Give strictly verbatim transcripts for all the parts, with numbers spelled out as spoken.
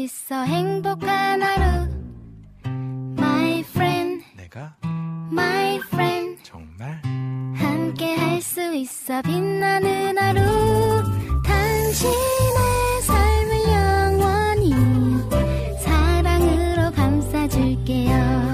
있어 행복한 하루 My friend 내가 My friend 정말 함께 할 수 있어 빛나는 하루 당신의 삶을 영원히 사랑으로 감싸줄게요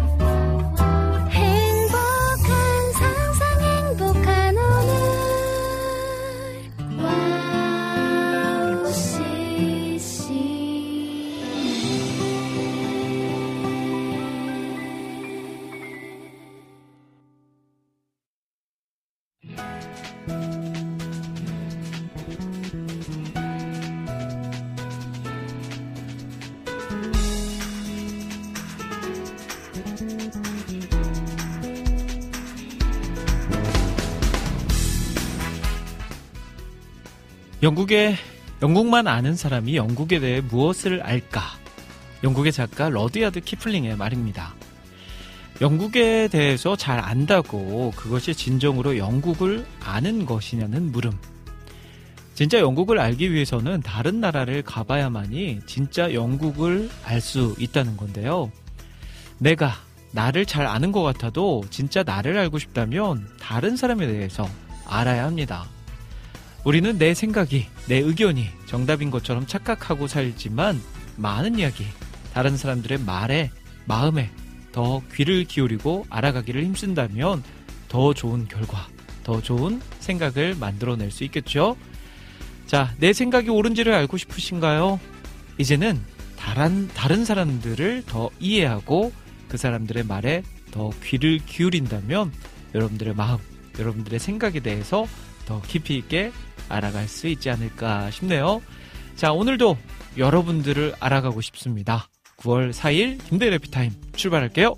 영국에, 영국만 아는 사람이 영국에 대해 무엇을 알까? 영국의 작가 러디아드 키플링의 말입니다. 영국에 대해서 잘 안다고 그것이 진정으로 영국을 아는 것이냐는 물음. 진짜 영국을 알기 위해서는 다른 나라를 가봐야만이 진짜 영국을 알 수 있다는 건데요. 내가 나를 잘 아는 것 같아도 진짜 나를 알고 싶다면 다른 사람에 대해서 알아야 합니다. 우리는 내 생각이, 내 의견이 정답인 것처럼 착각하고 살지만 많은 이야기, 다른 사람들의 말에, 마음에 더 귀를 기울이고 알아가기를 힘쓴다면 더 좋은 결과, 더 좋은 생각을 만들어낼 수 있겠죠? 자, 내 생각이 옳은지를 알고 싶으신가요? 이제는 다른, 다른 사람들을 더 이해하고 그 사람들의 말에 더 귀를 기울인다면 여러분들의 마음, 여러분들의 생각에 대해서 더 깊이 있게 알아갈 수 있지 않을까 싶네요. 자, 오늘도 여러분들을 알아가고 싶습니다. 구월 사일 김대일의 해피타임 출발할게요.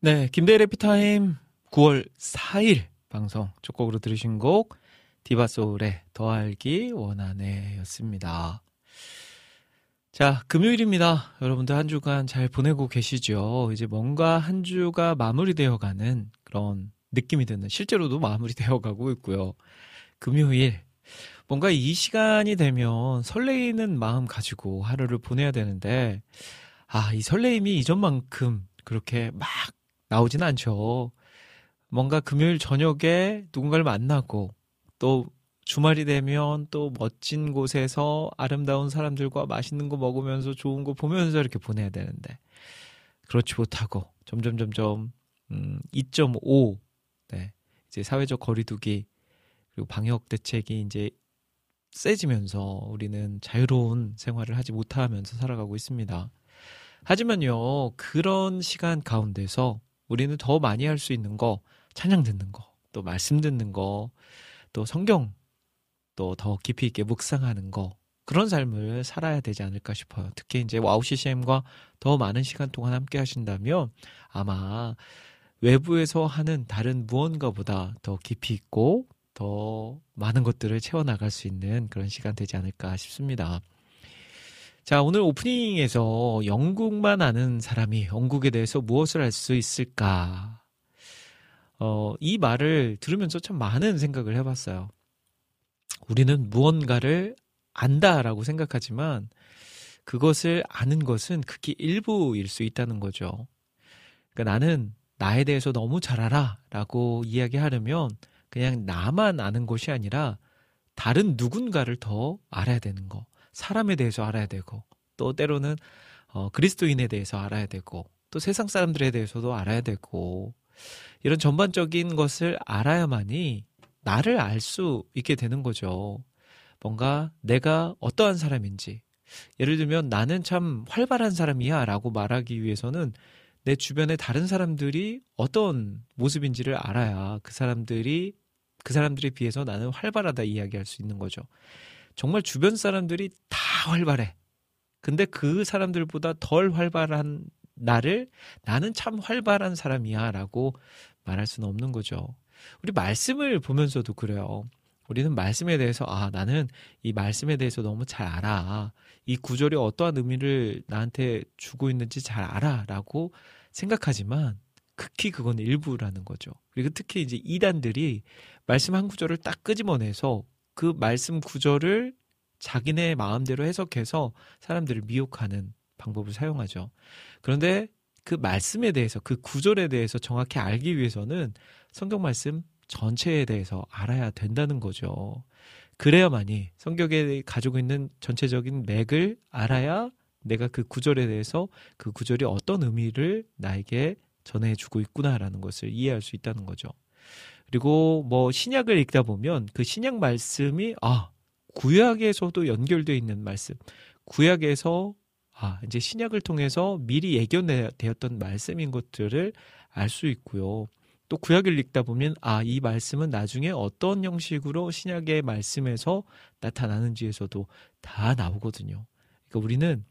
네, 김대일 해피타임 구월 사일 방송 첫 곡으로 들으신 곡 디바소울의 더 알기 원하네 였습니다. 자, 금요일입니다. 여러분들 한 주간 잘 보내고 계시죠? 이제 뭔가 한 주가 마무리되어가는 그런 느낌이 드는, 실제로도 마무리되어가고 있고요. 금요일, 뭔가 이 시간이 되면 설레이는 마음 가지고 하루를 보내야 되는데, 아, 이 설레임이 이전만큼 그렇게 막 나오진 않죠. 뭔가 금요일 저녁에 누군가를 만나고 또 주말이 되면 또 멋진 곳에서 아름다운 사람들과 맛있는 거 먹으면서 좋은 거 보면서 이렇게 보내야 되는데 그렇지 못하고 점점 점점 음, 이 점 오 네, 이제 사회적 거리두기 그리고 방역 대책이 이제 세지면서 우리는 자유로운 생활을 하지 못하면서 살아가고 있습니다. 하지만요, 그런 시간 가운데서 우리는 더 많이 할 수 있는 거, 찬양 듣는 거, 또 말씀 듣는 거, 또 성경 또 더 깊이 있게 묵상하는 거, 그런 삶을 살아야 되지 않을까 싶어요. 특히 이제 와우 씨씨엠과 더 많은 시간 동안 함께 하신다면 아마 외부에서 하는 다른 무언가보다 더 깊이 있고 더 많은 것들을 채워나갈 수 있는 그런 시간 되지 않을까 싶습니다. 자, 오늘 오프닝에서 영국만 아는 사람이 영국에 대해서 무엇을 알 수 있을까? 어, 이 말을 들으면서 참 많은 생각을 해봤어요. 우리는 무언가를 안다라고 생각하지만 그것을 아는 것은 극히 일부일 수 있다는 거죠. 그러니까 나는 나에 대해서 너무 잘 알아 라고 이야기하려면 그냥 나만 아는 것이 아니라 다른 누군가를 더 알아야 되는 거. 사람에 대해서 알아야 되고 또 때로는 어, 그리스도인에 대해서 알아야 되고 또 세상 사람들에 대해서도 알아야 되고 이런 전반적인 것을 알아야만이 나를 알 수 있게 되는 거죠. 뭔가 내가 어떠한 사람인지, 예를 들면 나는 참 활발한 사람이야 라고 말하기 위해서는 내 주변에 다른 사람들이 어떤 모습인지를 알아야 그 사람들이 그 사람들에 비해서 나는 활발하다 이야기할 수 있는 거죠. 정말 주변 사람들이 다 활발해. 근데 그 사람들보다 덜 활발한 나를 나는 참 활발한 사람이야 라고 말할 수는 없는 거죠. 우리 말씀을 보면서도 그래요. 우리는 말씀에 대해서 아 나는 이 말씀에 대해서 너무 잘 알아. 이 구절이 어떠한 의미를 나한테 주고 있는지 잘 알아 라고 생각하지만 극히 그건 일부라는 거죠. 그리고 특히 이제 이단들이 말씀 한 구절을 딱 끄집어내서 그 말씀 구절을 자기네 마음대로 해석해서 사람들을 미혹하는 방법을 사용하죠. 그런데 그 말씀에 대해서, 그 구절에 대해서 정확히 알기 위해서는 성경 말씀 전체에 대해서 알아야 된다는 거죠. 그래야만이 성경에 가지고 있는 전체적인 맥을 알아야 내가 그 구절에 대해서 그 구절이 어떤 의미를 나에게 전해주고 있구나라는 것을 이해할 수 있다는 거죠. 그리고 뭐 신약을 읽다 보면 그 신약 말씀이 아 구약에서도 연결되어 있는 말씀, 구약에서 아 이제 신약을 통해서 미리 예견되었던 말씀인 것들을 알 수 있고요. 또 구약을 읽다 보면 아 이 말씀은 나중에 어떤 형식으로 신약의 말씀에서 나타나는지에서도 다 나오거든요. 그러니까 우리는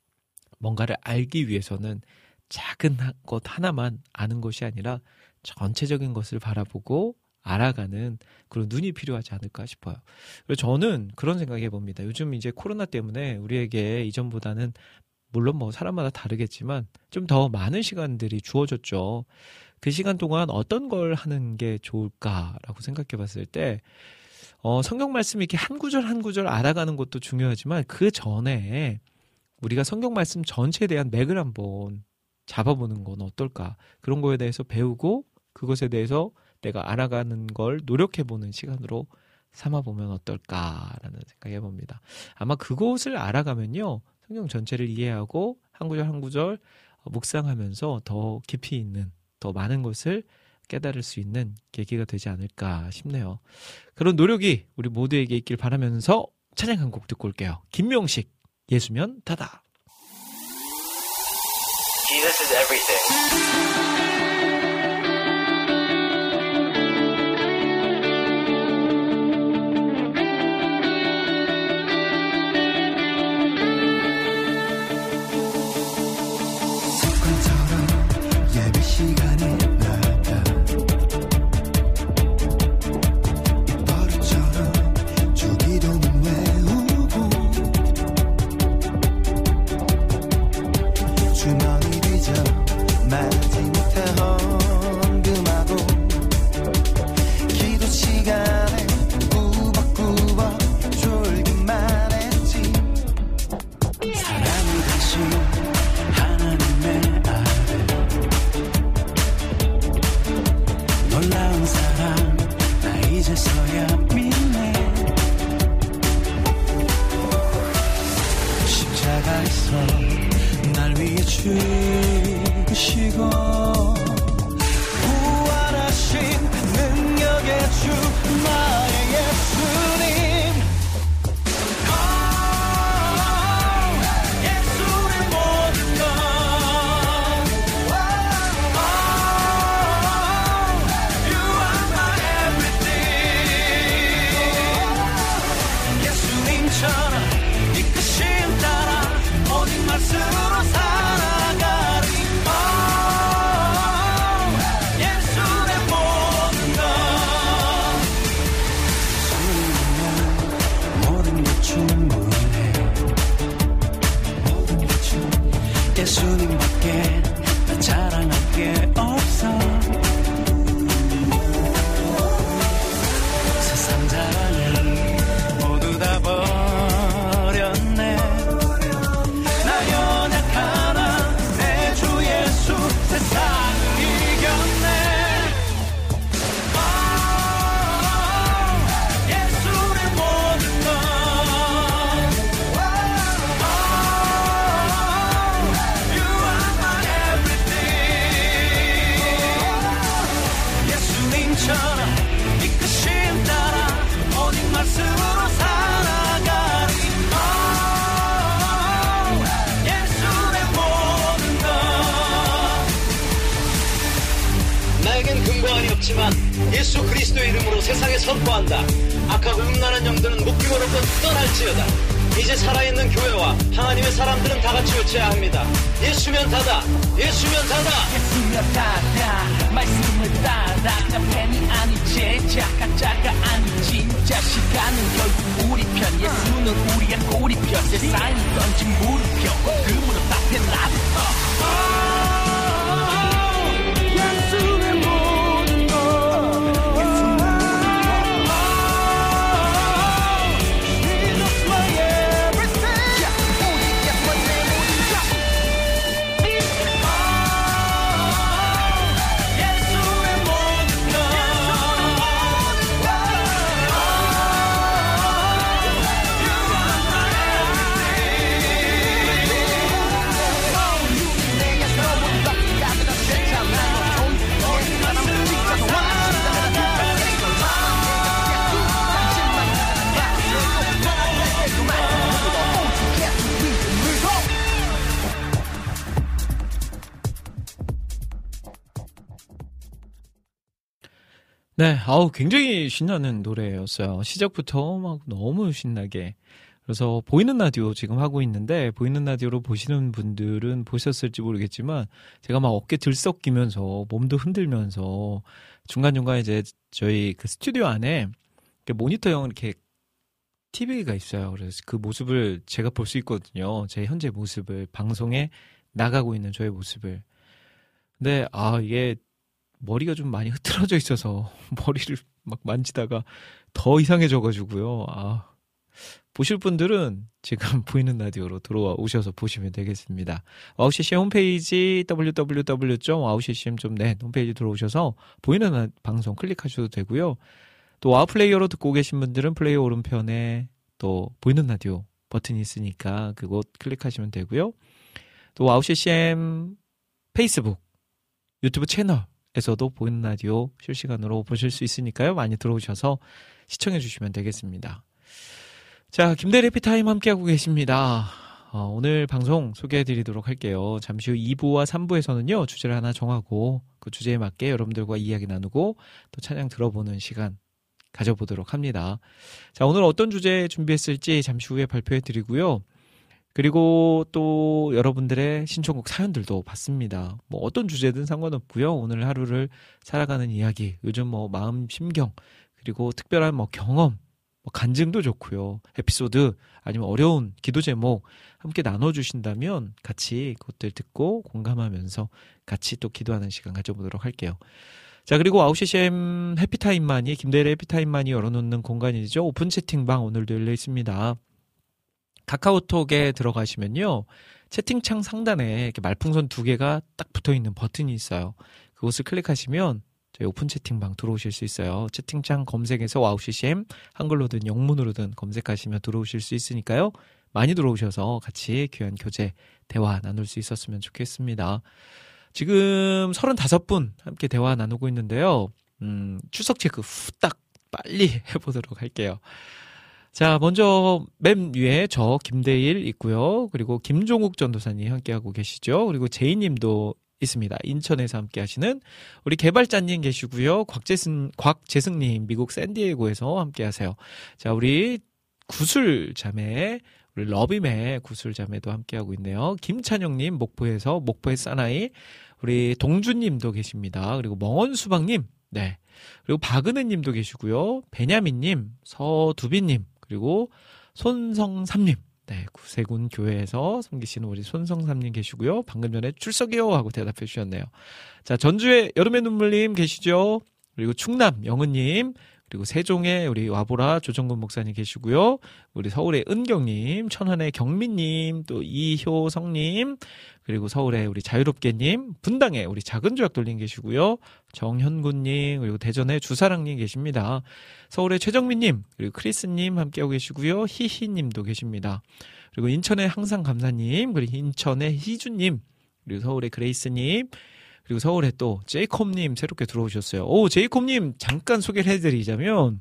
뭔가를 알기 위해서는 작은 것 하나만 아는 것이 아니라 전체적인 것을 바라보고 알아가는 그런 눈이 필요하지 않을까 싶어요. 그래서 저는 그런 생각해 봅니다. 요즘 이제 코로나 때문에 우리에게 이전보다는 물론 뭐 사람마다 다르겠지만 좀 더 많은 시간들이 주어졌죠. 그 시간 동안 어떤 걸 하는 게 좋을까라고 생각해 봤을 때 어, 성경 말씀 이렇게 한 구절 한 구절 알아가는 것도 중요하지만 그 전에 우리가 성경 말씀 전체에 대한 맥을 한번 잡아보는 건 어떨까? 그런 거에 대해서 배우고 그것에 대해서 내가 알아가는 걸 노력해보는 시간으로 삼아보면 어떨까라는 생각해 봅니다. 아마 그것을 알아가면요. 성경 전체를 이해하고 한 구절 한 구절 묵상하면서 더 깊이 있는 더 많은 것을 깨달을 수 있는 계기가 되지 않을까 싶네요. 그런 노력이 우리 모두에게 있길 바라면서 찬양 한 곡 듣고 올게요. 김명식, 예수면 다다. Jesus is everything. 예배 시간에 예수 그리스도의 이름으로 세상에 선포한다. 악하고 음란한 영들은 목숨으로부터 떠날지어다. 이제 살아있는 교회와 하나님의 사람들은 다 같이 외쳐야 합니다. 예수면 다다. 예수면 다다. 예수면 다다. 말씀을 따라 팬이 아닌 제자 가짜가 아닌 진짜. 시간은 결국 우리 편. 예수는 우리의 꼬리편. 세상이 던진 물음표 그물로 따뜻해 놔둬. 예수의 모든 것 Jesus my everything. 우리 예수만 내 모든 것. 예수의 모든 것. 네, 아우, 굉장히 신나는 노래였어요. 시작부터 막 너무 신나게. 그래서 보이는 라디오 지금 하고 있는데, 보이는 라디오로 보시는 분들은 보셨을지 모르겠지만, 제가 막 어깨 들썩이면서, 몸도 흔들면서, 중간중간 이제 저희 그 스튜디오 안에 모니터형 이렇게 티비가 있어요. 그래서 그 모습을 제가 볼 수 있거든요. 제 현재 모습을, 방송에 나가고 있는 저의 모습을. 근데, 아, 이게, 머리가 좀 많이 흐트러져 있어서 머리를 막 만지다가 더 이상해져가지고요. 아, 보실 분들은 지금 보이는 라디오로 들어와 오셔서 보시면 되겠습니다. 와우씨씨 홈페이지 더블유 더블유 더블유 점 와우씨씨엠 점 넷 홈페이지 들어오셔서 보이는 방송 클릭하셔도 되고요. 또 와우 플레이어로 듣고 계신 분들은 플레이어 오른편에 또 보이는 라디오 버튼이 있으니까 그곳 클릭하시면 되고요. 또 와우씨씨엠 페이스북, 유튜브 채널 에서도 보이는 라디오 실시간으로 보실 수 있으니까요. 많이 들어오셔서 시청해 주시면 되겠습니다. 자, 김대리 해피타임 함께하고 계십니다. 어, 오늘 방송 소개해 드리도록 할게요. 잠시 후 이 부와 삼 부에서는요. 주제를 하나 정하고 그 주제에 맞게 여러분들과 이야기 나누고 또 찬양 들어보는 시간 가져보도록 합니다. 자, 오늘 어떤 주제 준비했을지 잠시 후에 발표해 드리고요. 그리고 또 여러분들의 신청곡 사연들도 받습니다. 뭐 어떤 주제든 상관없고요. 오늘 하루를 살아가는 이야기, 요즘 뭐 마음, 심경, 그리고 특별한 뭐 경험, 뭐 간증도 좋고요. 에피소드, 아니면 어려운 기도 제목 함께 나눠주신다면 같이 그것들 듣고 공감하면서 같이 또 기도하는 시간 가져보도록 할게요. 자, 그리고 와우씨씨엠 해피타임만이, 김대일의 해피타임만이 열어놓는 공간이죠. 오픈 채팅방 오늘도 열려 있습니다. 카카오톡에 들어가시면요. 채팅창 상단에 이렇게 말풍선 두 개가 딱 붙어 있는 버튼이 있어요. 그것을 클릭하시면 저희 오픈 채팅방 들어오실 수 있어요. 채팅창 검색에서 와우씨씨엠 한글로든 영문으로든 검색하시면 들어오실 수 있으니까요. 많이 들어오셔서 같이 귀한 교제, 대화 나눌 수 있었으면 좋겠습니다. 지금 서른다섯 분 함께 대화 나누고 있는데요. 음, 출석 체크 후딱 빨리 해보도록 할게요. 자, 먼저 맨 위에 저 김대일 있고요. 그리고 김종욱 전도사님 함께하고 계시죠. 그리고 제이님도 있습니다. 인천에서 함께하시는 우리 개발자님 계시고요. 곽재승, 곽재승님 미국 샌디에고에서 함께하세요. 자, 우리 구슬 자매, 우리 러비매 구슬 자매도 함께하고 있네요. 김찬영님 목포에서 목포의 사나이, 우리 동주님도 계십니다. 그리고 멍언수박님, 네. 그리고 박은혜님도 계시고요. 베냐민님, 서두빈님, 그리고 손성삼님, 네, 구세군 교회에서 섬기시는 우리 손성삼님 계시고요. 방금 전에 출석이요 하고 대답해 주셨네요. 자, 전주에 여름의 눈물님 계시죠. 그리고 충남 영은님, 그리고 세종에 우리 와보라 조정근 목사님 계시고요. 우리 서울의 은경님, 천안의 경민님, 또 이효성님, 그리고 서울의 우리 자유롭게님, 분당에 우리 작은 조약돌님 계시고요. 정현군님, 그리고 대전의 주사랑님 계십니다. 서울의 최정민님, 그리고 크리스님 함께하고 계시고요. 히히님도 계십니다. 그리고 인천의 항상 감사님, 그리고 인천의 희주님, 그리고 서울의 그레이스님, 그리고 서울에 또 제이콥님 새롭게 들어오셨어요. 오, 제이콥님 잠깐 소개를 해드리자면,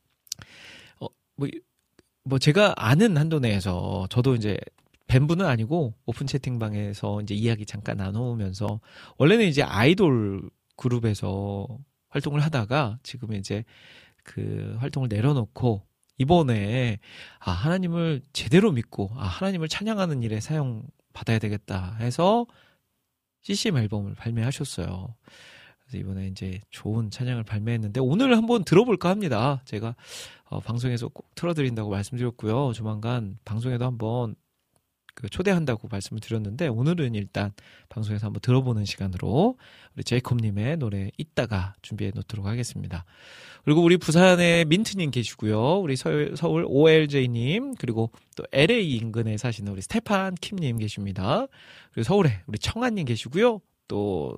어, 뭐, 뭐 제가 아는 한도 내에서 저도 이제 뵌 분은 아니고 오픈 채팅방에서 이제 이야기 잠깐 나누면서 원래는 이제 아이돌 그룹에서 활동을 하다가 지금 이제 그 활동을 내려놓고 이번에 아 하나님을 제대로 믿고 아 하나님을 찬양하는 일에 사용 받아야 되겠다 해서 씨씨엠 앨범을 발매하셨어요. 그래서 이번에 이제 좋은 찬양을 발매했는데 오늘 한번 들어볼까 합니다. 제가 어, 방송에서 꼭 틀어드린다고 말씀드렸고요. 조만간 방송에도 한번 그 초대한다고 말씀을 드렸는데 오늘은 일단 방송에서 한번 들어보는 시간으로 우리 제이콥님의 노래 이따가 준비해 놓도록 하겠습니다. 그리고 우리 부산에 민트님 계시고요. 우리 서울, 서울 오엘제이님 그리고 또 엘에이 인근에 사시는 우리 스테판 킴님 계십니다. 그리고 서울에 우리 청아님 계시고요. 또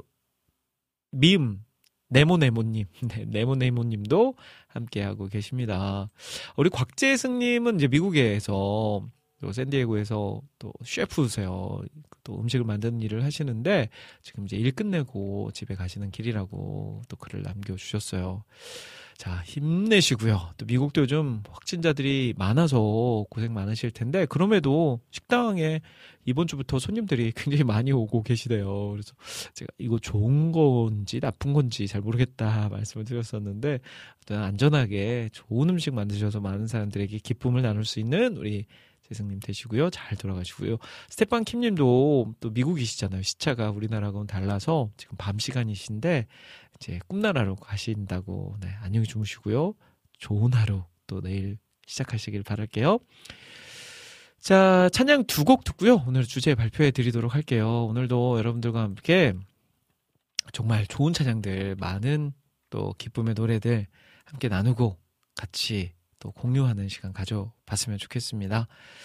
미음 네모네모님, 네, 네모네모님도 함께하고 계십니다. 우리 곽재승님은 이제 미국에서 또 샌디에고에서 또 셰프세요. 또 음식을 만드는 일을 하시는데 지금 이제 일 끝내고 집에 가시는 길이라고 또 글을 남겨주셨어요. 자, 힘내시고요. 또 미국도 요즘 확진자들이 많아서 고생 많으실 텐데 그럼에도 식당에 이번 주부터 손님들이 굉장히 많이 오고 계시대요. 그래서 제가 이거 좋은 건지 나쁜 건지 잘 모르겠다 말씀을 드렸었는데 안전하게 좋은 음식 만드셔서 많은 사람들에게 기쁨을 나눌 수 있는 우리 재승님 되시고요. 잘 돌아가시고요. 스테판 킴님도 또 미국이시잖아요. 시차가 우리나라하고는 달라서 지금 밤 시간이신데 이제 꿈나라로 가신다고 네, 안녕히 주무시고요. 좋은 하루 또 내일 시작하시길 바랄게요. 자, 찬양 두 곡 듣고요. 오늘 주제 발표해 드리도록 할게요. 오늘도 여러분들과 함께 정말 좋은 찬양들, 많은 또 기쁨의 노래들 함께 나누고 같이 또 공유하는 시간 가져봤으면 좋겠습니다.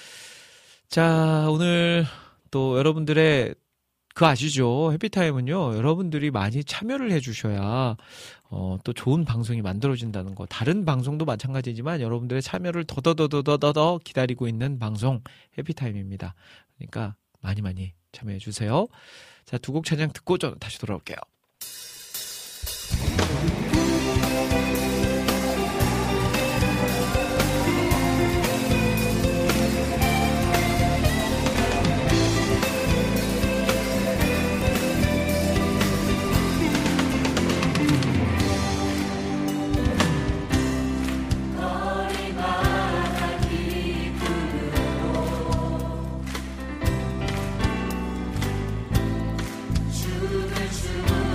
자, 오늘 또 여러분들의 그 아시죠? 해피타임은요, 여러분들이 많이 참여를 해주셔야 어, 또 좋은 방송이 만들어진다는 거. 다른 방송도 마찬가지지만 여러분들의 참여를 더더더더더더 기다리고 있는 방송 해피타임입니다. 그러니까 많이 많이 참여해주세요. 자, 두 곡 찬양 듣고 저는 다시 돌아올게요. 춤을 추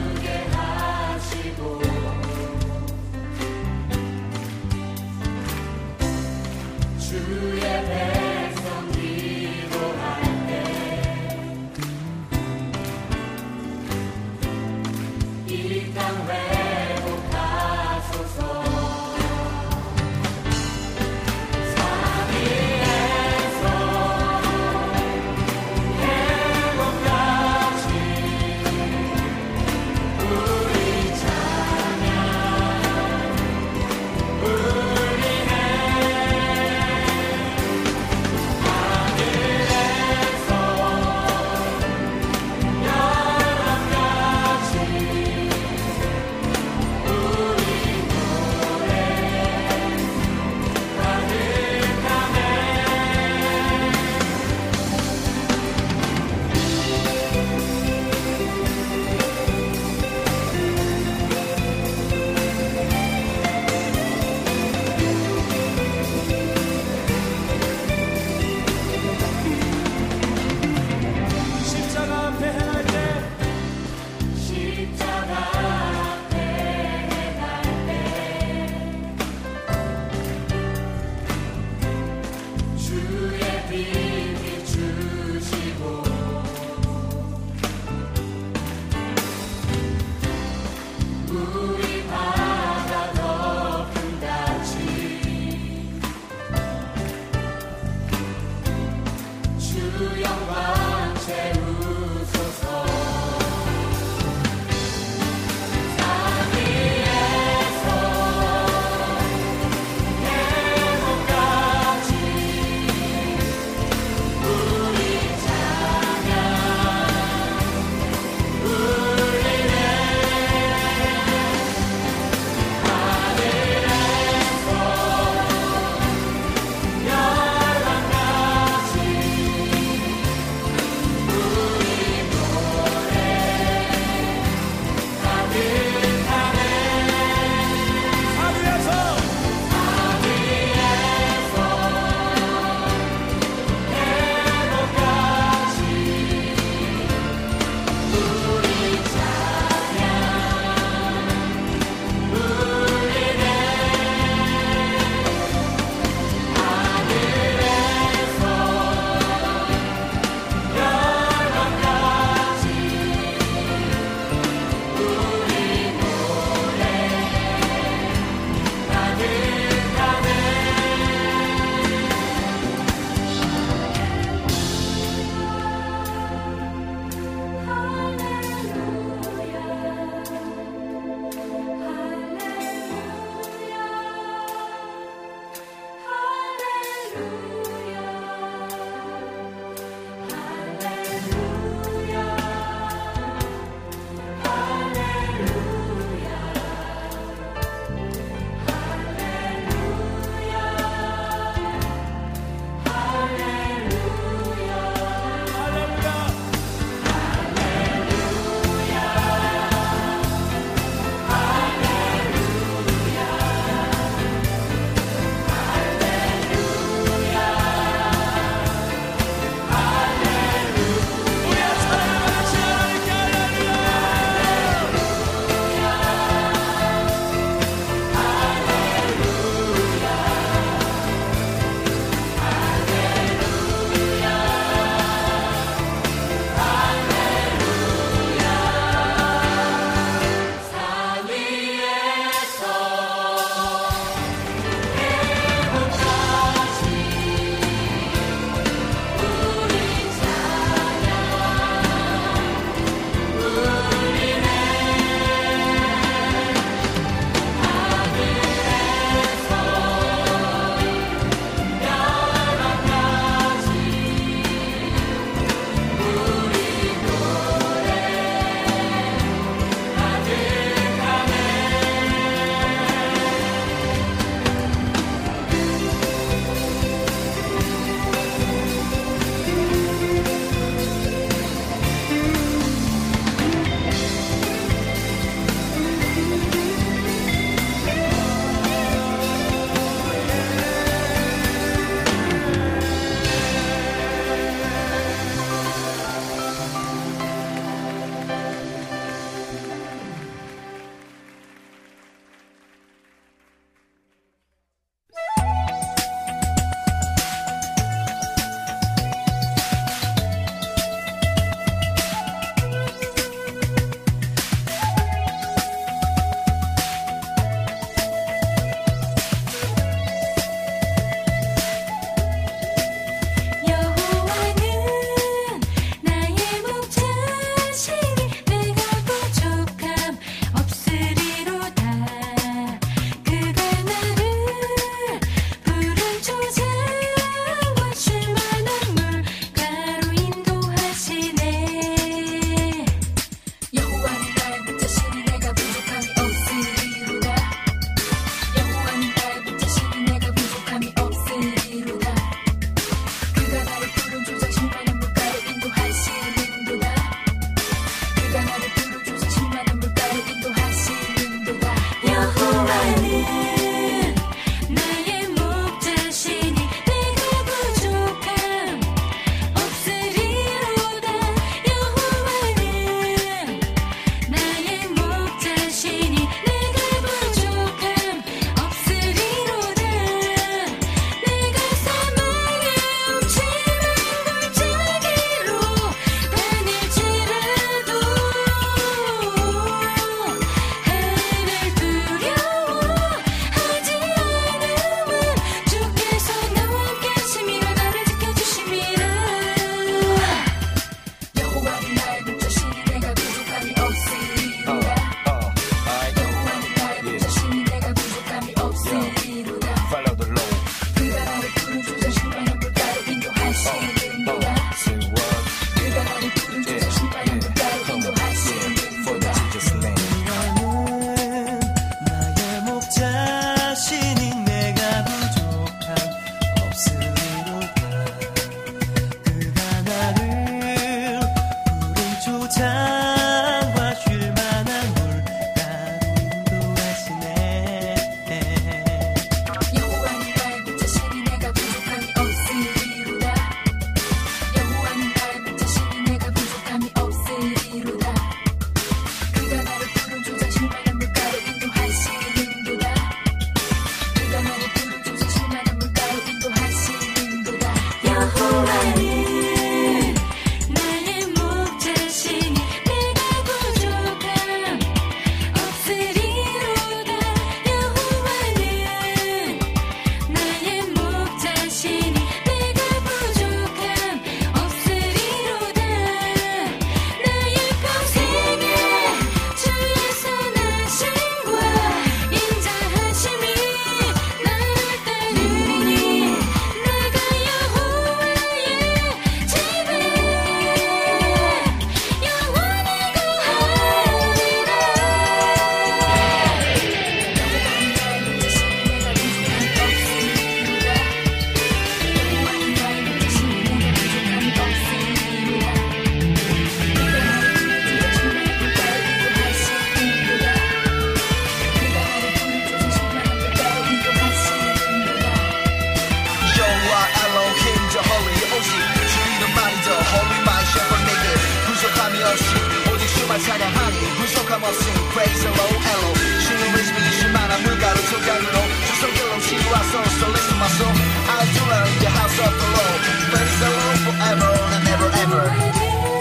sing praise hello hello 쉬는 리듬이 쉴만한 물가로 조각으로 주성들로 치루와서 so listen my song I'll do it in the house of the Lord praise the Lord forever and ever ever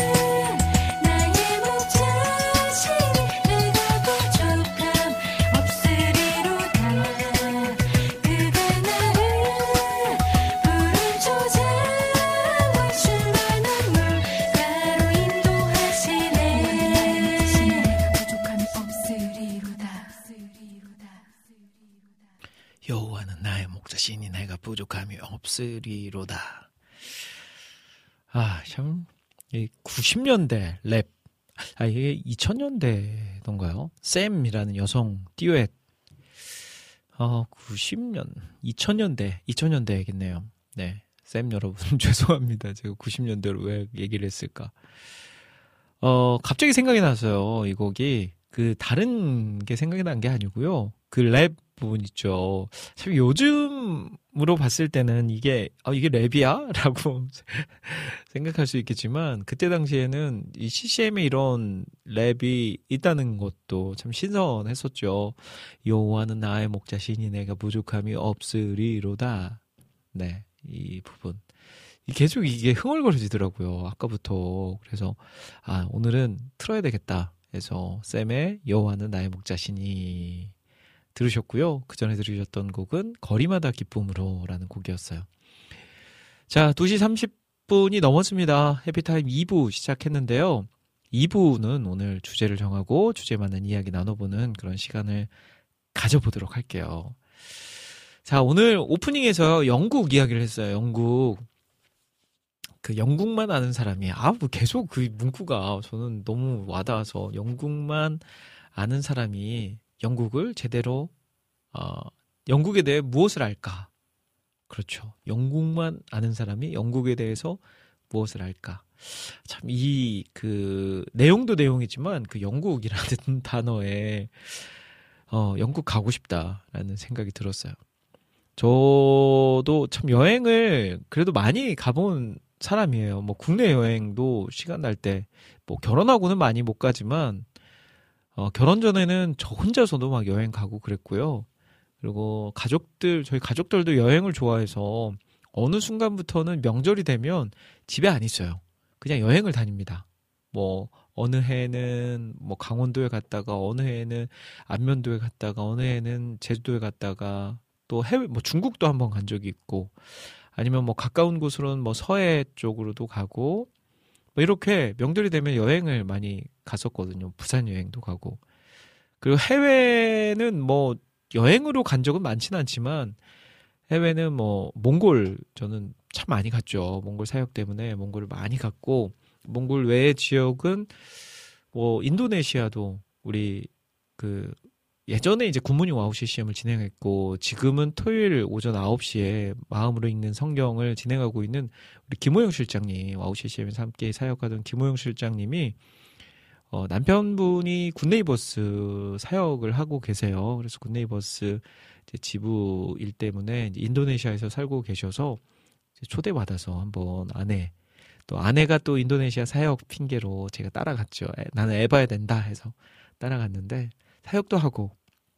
여호와는 나의 목자시니 내가 부족함이 없으리로다. 아, 참, 이 구십 년대 랩, 아, 이게 이천 년대던가요? 샘이라는 여성 듀엣. 어, 구십 년, 이천 년대, 이천 년대겠네요. 네. 샘 여러분, 죄송합니다. 제가 구십 년대로 왜 얘기를 했을까. 어, 갑자기 생각이 났어요. 이 곡이. 그, 다른 게 생각이 난 게 아니고요. 그 랩 부분 있죠. 참 요즘으로 봤을 때는 이게, 아, 이게 랩이야? 라고 생각할 수 있겠지만, 그때 당시에는 이 씨씨엠에 이런 랩이 있다는 것도 참 신선했었죠. 여호와는 나의 목자시니 내가 부족함이 없으리로다. 네, 이 부분. 계속 이게 흥얼거려지더라고요. 아까부터. 그래서, 아, 오늘은 틀어야 되겠다. 해서, 샘의 여호와는 나의 목자시니 들으셨고요. 그 전에 들으셨던 곡은 거리마다 기쁨으로 라는 곡이었어요. 자, 두 시 삼십 분이 넘었습니다. 해피타임 이 부 시작했는데요. 이 부는 오늘 주제를 정하고 주제에 맞는 이야기 나눠보는 그런 시간을 가져보도록 할게요. 자, 오늘 오프닝에서 영국 이야기를 했어요. 영국. 그 영국만 아는 사람이, 아, 뭐 계속 그 문구가 저는 너무 와닿아서 영국만 아는 사람이 영국을 제대로, 어, 영국에 대해 무엇을 알까? 그렇죠. 영국만 아는 사람이 영국에 대해서 무엇을 알까? 참, 이, 그, 내용도 내용이지만 그 영국이라는 단어에, 어, 영국 가고 싶다라는 생각이 들었어요. 저도 참 여행을 그래도 많이 가본 사람이에요. 뭐, 국내 여행도 시간 날 때, 뭐, 결혼하고는 많이 못 가지만, 어, 결혼 전에는 저 혼자서도 막 여행 가고 그랬고요. 그리고 가족들, 저희 가족들도 여행을 좋아해서 어느 순간부터는 명절이 되면 집에 안 있어요. 그냥 여행을 다닙니다. 뭐, 어느 해에는 뭐 강원도에 갔다가, 어느 해에는 안면도에 갔다가, 어느 해에는 제주도에 갔다가, 또 해외, 뭐 중국도 한번 간 적이 있고, 아니면 뭐 가까운 곳으로는 뭐 서해 쪽으로도 가고, 뭐 이렇게 명절이 되면 여행을 많이 갔었거든요. 부산 여행도 가고. 그리고 해외는 뭐 여행으로 간 적은 많지는 않지만 해외는 뭐 몽골 저는 참 많이 갔죠. 몽골 사역 때문에 몽골을 많이 갔고, 몽골 외의 지역은 뭐 인도네시아도 우리 그 예전에 이제 굿모닝 와우 씨씨엠을 진행했고, 지금은 토요일 오전 아홉 시에 마음으로 읽는 성경을 진행하고 있는 우리 김호영 실장님, 와우 씨씨엠에서 함께 사역하던 김호영 실장님이 어, 남편분이 굿네이버스 사역을 하고 계세요. 그래서 굿네이버스 이제 지부 일 때문에 이제 인도네시아에서 살고 계셔서 이제 초대받아서 한번 아내, 또 아내가 또 인도네시아 사역 핑계로 제가 따라갔죠. 에, 나는 애 봐야 된다 해서 따라갔는데 사역도 하고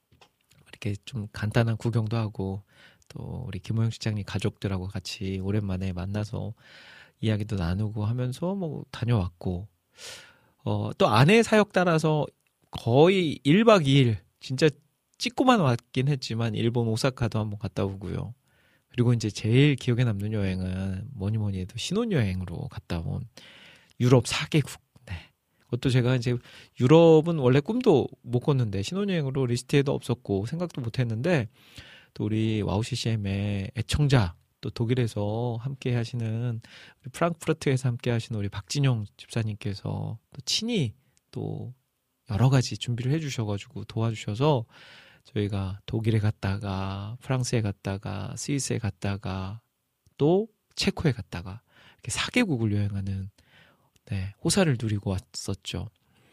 이렇게 좀 간단한 구경도 하고, 또 우리 김호영 실장님 가족들하고 같이 오랜만에 만나서 이야기도 나누고 하면서 뭐 다녀왔고, 어, 또 아내 사역 따라서 거의 일 박 이 일 진짜 찍고만 왔긴 했지만 일본 오사카도 한번 갔다 오고요. 그리고 이제 제일 기억에 남는 여행은 뭐니 뭐니 해도 신혼여행으로 갔다 온 유럽 사 개국. 네. 그것도 제가 이제 유럽은 원래 꿈도 못 꿨는데 신혼여행으로 리스트에도 없었고 생각도 못 했는데, 또 우리 와우 씨씨엠의 애청자, 또 독일에서 함께 하시는, 프랑크푸르트에서 함께 하시는 우리 박진영 집사님께서 또 친히 또 여러 가지 준비를 해주셔가지고 도와주셔서 저희가 독일에 갔다가 프랑스에 갔다가 스위스에 갔다가 또 체코에 갔다가 이렇게 사 개국을 여행하는, 네, 호사를 누리고 왔었죠.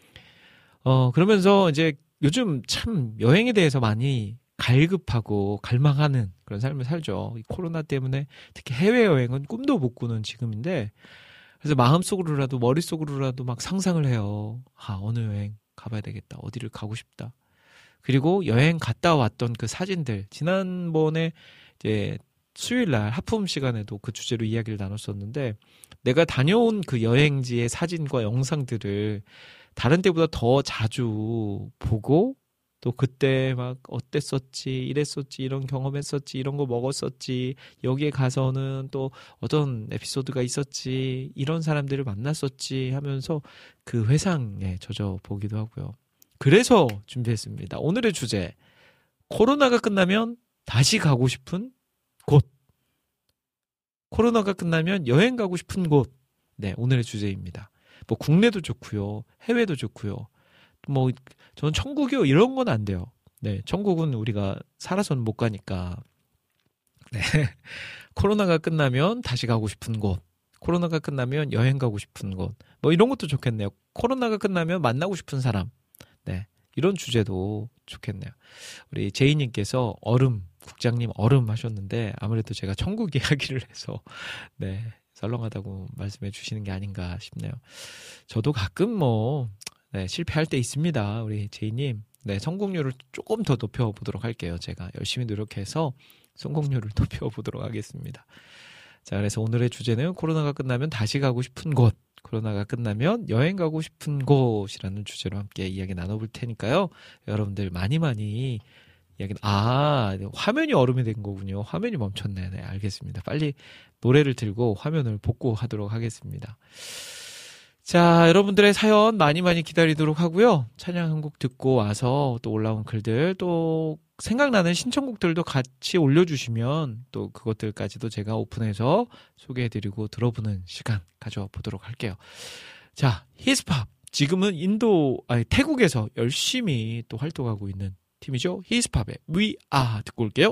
어, 그러면서 이제 요즘 참 여행에 대해서 많이 갈급하고 갈망하는 그런 삶을 살죠. 이 코로나 때문에 특히 해외여행은 꿈도 못 꾸는 지금인데, 그래서 마음속으로라도 머릿속으로라도 막 상상을 해요. 아, 어느 여행 가봐야 되겠다. 어디를 가고 싶다. 그리고 여행 갔다 왔던 그 사진들, 지난번에 이제 수요일 날 하품 시간에도 그 주제로 이야기를 나눴었는데, 내가 다녀온 그 여행지의 사진과 영상들을 다른 때보다 더 자주 보고, 또 그때 막 어땠었지, 이랬었지, 이런 경험했었지, 이런 거 먹었었지, 여기에 가서는 또 어떤 에피소드가 있었지, 이런 사람들을 만났었지 하면서 그 회상에 젖어 보기도 하고요. 그래서 준비했습니다. 오늘의 주제, 코로나가 끝나면 다시 가고 싶은 곳. 코로나가 끝나면 여행 가고 싶은 곳. 네, 오늘의 주제입니다. 뭐 국내도 좋고요, 해외도 좋고요. 뭐 저는 천국이요 이런 건 안 돼요. 네, 천국은 우리가 살아서는 못 가니까. 네, 코로나가 끝나면 다시 가고 싶은 곳. 코로나가 끝나면 여행 가고 싶은 곳. 뭐 이런 것도 좋겠네요. 코로나가 끝나면 만나고 싶은 사람. 네, 이런 주제도 좋겠네요. 우리 제이님께서 얼음, 국장님 얼음 하셨는데 아무래도 제가 천국 이야기를 해서 네, 썰렁하다고 말씀해 주시는 게 아닌가 싶네요. 저도 가끔 뭐 네, 실패할 때 있습니다. 우리 제이님. 네, 성공률을 조금 더 높여보도록 할게요. 제가 열심히 노력해서 성공률을 높여보도록 하겠습니다. 자, 그래서 오늘의 주제는 코로나가 끝나면 다시 가고 싶은 곳, 코로나가 끝나면 여행 가고 싶은 곳이라는 주제로 함께 이야기 나눠볼 테니까요. 여러분들 많이 많이 이야기, 아, 화면이 얼음이 된 거군요. 화면이 멈췄네. 네, 알겠습니다. 빨리 노래를 들고 화면을 복구하도록 하겠습니다. 자, 여러분들의 사연 많이 많이 기다리도록 하고요. 찬양 한 곡 듣고 와서 또 올라온 글들, 또 생각나는 신청곡들도 같이 올려주시면 또 그것들까지도 제가 오픈해서 소개해드리고 들어보는 시간 가져보도록 할게요. 자, 히스팝. 지금은 인도, 아니, 태국에서 열심히 또 활동하고 있는 팀이죠. 히스팝의 We Are 듣고 올게요.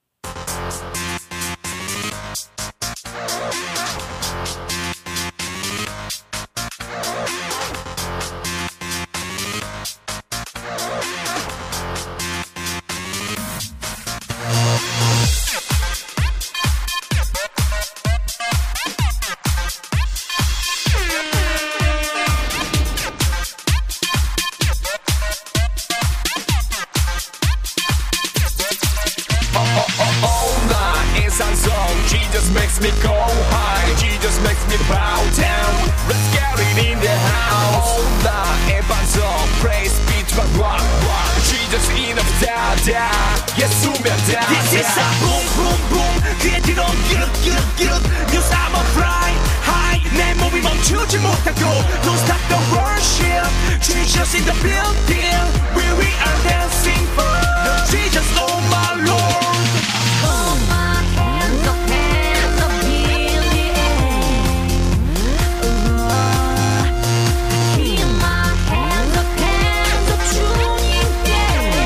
Me go high, Jesus makes me bow down. Let's get it in the house. All the advance of praise be to my rock, rock. Jesus enough, da da. Yes, 수면 da. This is a boom, boom, boom. 귀에 들어, 기름, 기름, 기름. News I'm a fly high. 내 몸이 멈추지 못하고. Don't stop the worship. Jesus in the building. Where we are dancing for. Jesus, oh my Lord. Oh my hands up, hands up in the air. I keep my hands up, hands up 주님께.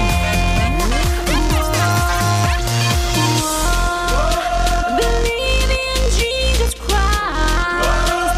Believe in Jesus Christ.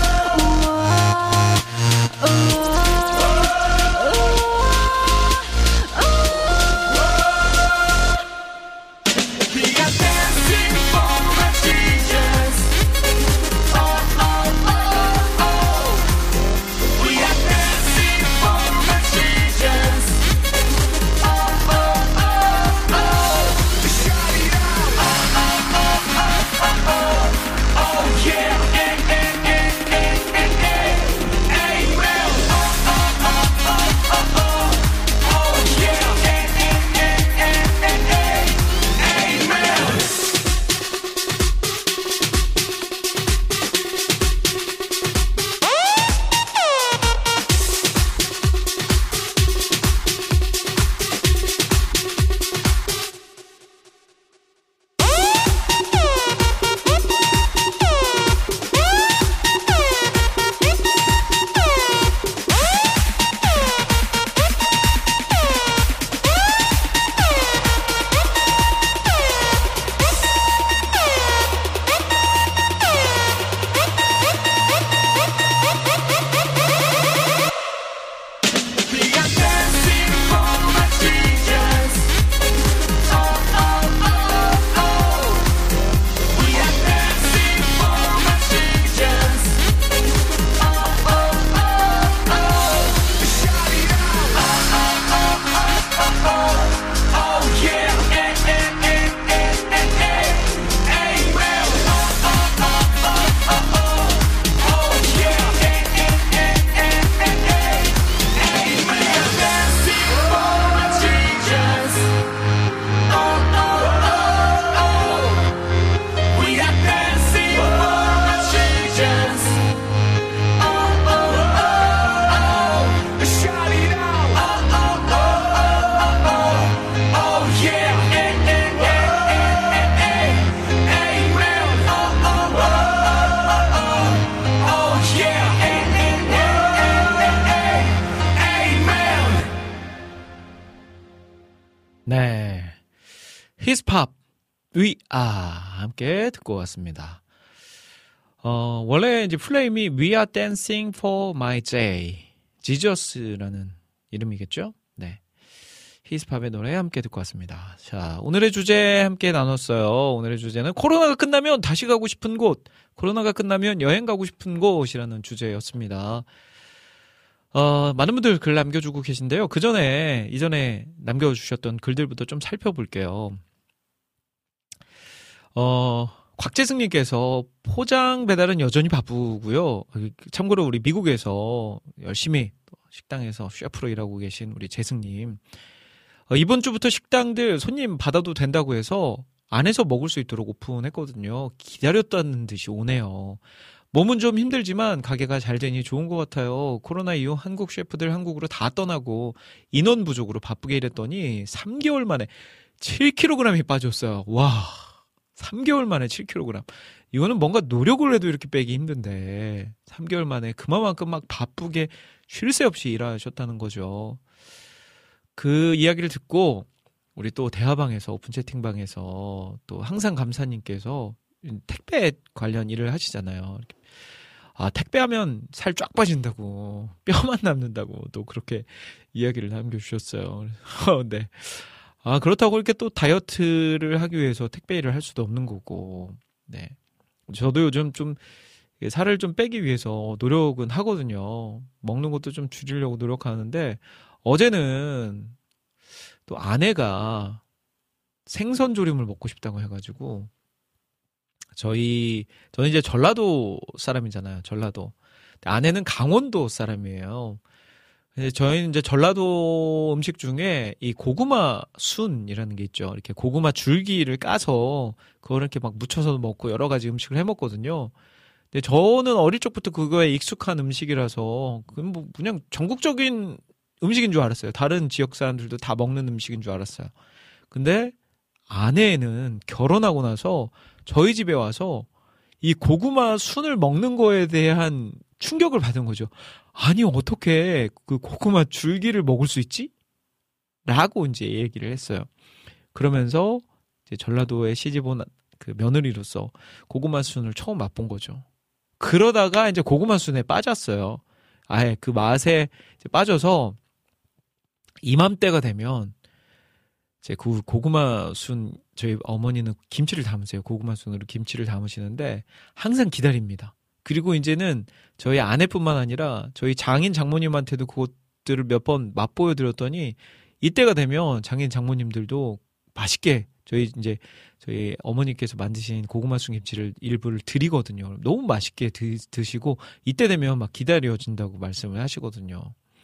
히스팝 위, 아, 함께 듣고 왔습니다. 어, 원래 이제 플레임이 We are dancing for my J, 지저스라는 이름이겠죠? 네. 히스팝의 노래 함께 듣고 왔습니다. 자, 오늘의 주제 함께 나눴어요. 오늘의 주제는 코로나가 끝나면 다시 가고 싶은 곳, 코로나가 끝나면 여행 가고 싶은 곳이라는 주제였습니다. 어, 많은 분들 글 남겨주고 계신데요. 그 전에, 이전에 남겨주셨던 글들부터 좀 살펴볼게요. 어, 곽재승님께서 포장 배달은 여전히 바쁘고요. 참고로 우리 미국에서 열심히 식당에서 셰프로 일하고 계신 우리 재승님. 어, 이번 주부터 식당들 손님 받아도 된다고 해서 안에서 먹을 수 있도록 오픈했거든요. 기다렸다는 듯이 오네요. 몸은 좀 힘들지만 가게가 잘 되니 좋은 것 같아요. 코로나 이후 한국 셰프들 한국으로 다 떠나고 인원 부족으로 바쁘게 일했더니 삼 개월 만에 칠 킬로그램이 빠졌어요. 와, 삼 개월 만에 칠 킬로그램. 이거는 뭔가 노력을 해도 이렇게 빼기 힘든데 삼 개월 만에 그만큼 막 바쁘게 쉴 새 없이 일하셨다는 거죠. 그 이야기를 듣고 우리 또 대화방에서 오픈 채팅방에서 또 항상 감사님께서 택배 관련 일을 하시잖아요. 아, 택배하면 살 쫙 빠진다고, 뼈만 남는다고 또 그렇게 이야기를 남겨주셨어요. 네. 아, 그렇다고 이렇게 또 다이어트를 하기 위해서 택배 일을 할 수도 없는 거고, 네. 저도 요즘 좀 살을 좀 빼기 위해서 노력은 하거든요. 먹는 것도 좀 줄이려고 노력하는데, 어제는 또 아내가 생선 조림을 먹고 싶다고 해가지고, 저희, 저는 이제 전라도 사람이잖아요. 전라도. 아내는 강원도 사람이에요. 저희는 이제 전라도 음식 중에 이 고구마 순이라는 게 있죠. 이렇게 고구마 줄기를 까서 그걸 이렇게 막 무쳐서 먹고 여러 가지 음식을 해 먹거든요. 근데 저는 어릴 적부터 그거에 익숙한 음식이라서 그건 뭐 그냥 전국적인 음식인 줄 알았어요. 다른 지역 사람들도 다 먹는 음식인 줄 알았어요. 근데 아내는 결혼하고 나서 저희 집에 와서 이 고구마 순을 먹는 거에 대한 충격을 받은 거죠. 아니, 어떻게 그 고구마 줄기를 먹을 수 있지? 라고 이제 얘기를 했어요. 그러면서 이제 전라도에 시집 온 그 며느리로서 고구마 순을 처음 맛본 거죠. 그러다가 이제 고구마 순에 빠졌어요. 아예 그 맛에 이제 빠져서 이맘때가 되면 제 그 고구마 순, 저희 어머니는 김치를 담으세요. 고구마 순으로 김치를 담으시는데 항상 기다립니다. 그리고 이제는 저희 아내뿐만 아니라 저희 장인 장모님한테도 그것들을 몇 번 맛보여 드렸더니 이때가 되면 장인 장모님들도 맛있게 저희 이제 저희 어머니께서 만드신 고구마 순 김치를 일부를 드리거든요. 너무 맛있게 드, 드시고 이때 되면 막 기다려진다고 말씀을 하시거든요.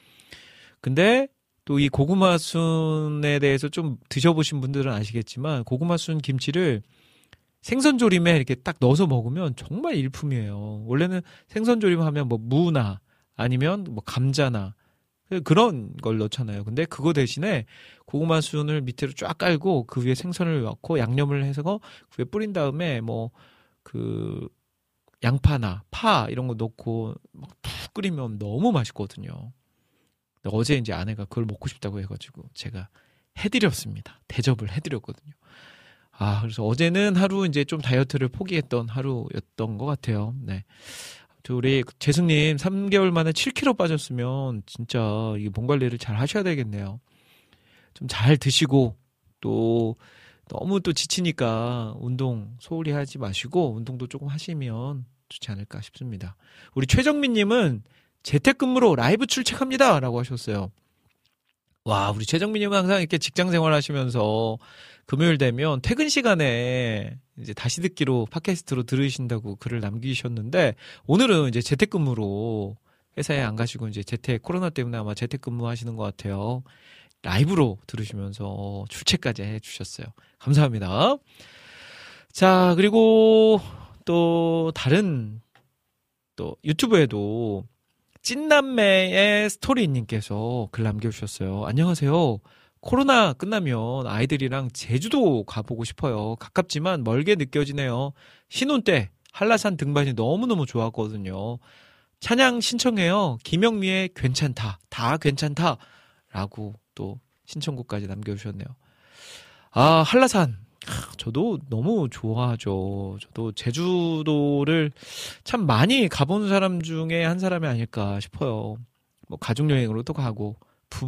근데 또 이 고구마 순에 대해서 좀 드셔보신 분들은 아시겠지만 고구마 순 김치를 생선조림에 이렇게 딱 넣어서 먹으면 정말 일품이에요. 원래는 생선조림 하면 뭐 무나 아니면 뭐 감자나 그런 걸 넣잖아요. 근데 그거 대신에 고구마 순을 밑으로 쫙 깔고 그 위에 생선을 넣고 양념을 해서 그 위에 뿌린 다음에 뭐 그 양파나 파 이런 거 넣고 막 푹 끓이면 너무 맛있거든요. 어제 이제 아내가 그걸 먹고 싶다고 해가지고 제가 해드렸습니다. 대접을 해드렸거든요. 아, 그래서 어제는 하루 이제 좀 다이어트를 포기했던 하루였던 것 같아요. 네. 우리 재승님 삼 개월 만에 칠 킬로그램 빠졌으면 진짜 이 몸 관리를 잘 하셔야 되겠네요. 좀 잘 드시고 또 너무 또 지치니까 운동 소홀히 하지 마시고 운동도 조금 하시면 좋지 않을까 싶습니다. 우리 최정민님은 재택근무로 라이브 출첵합니다 라고 하셨어요. 와, 우리 최정민님은 항상 이렇게 직장 생활 하시면서 금요일 되면 퇴근 시간에 이제 다시 듣기로 팟캐스트로 들으신다고 글을 남기셨는데 오늘은 이제 재택근무로 회사에 안 가시고 이제 재택, 코로나 때문에 아마 재택근무 하시는 것 같아요. 라이브로 들으시면서 출첵까지 해주셨어요. 감사합니다. 자, 그리고 또 다른 또 유튜브에도 찐남매의 스토리님께서 글 남겨주셨어요. 안녕하세요. 코로나 끝나면 아이들이랑 제주도 가보고 싶어요. 가깝지만 멀게 느껴지네요. 신혼 때 한라산 등반이 너무너무 좋았거든요. 찬양 신청해요. 김영미의 괜찮다. 다 괜찮다. 라고 또 신청곡까지 남겨주셨네요. 아, 한라산. 저도 너무 좋아하죠. 저도 제주도를 참 많이 가본 사람 중에 한 사람이 아닐까 싶어요. 뭐 가족여행으로도 가고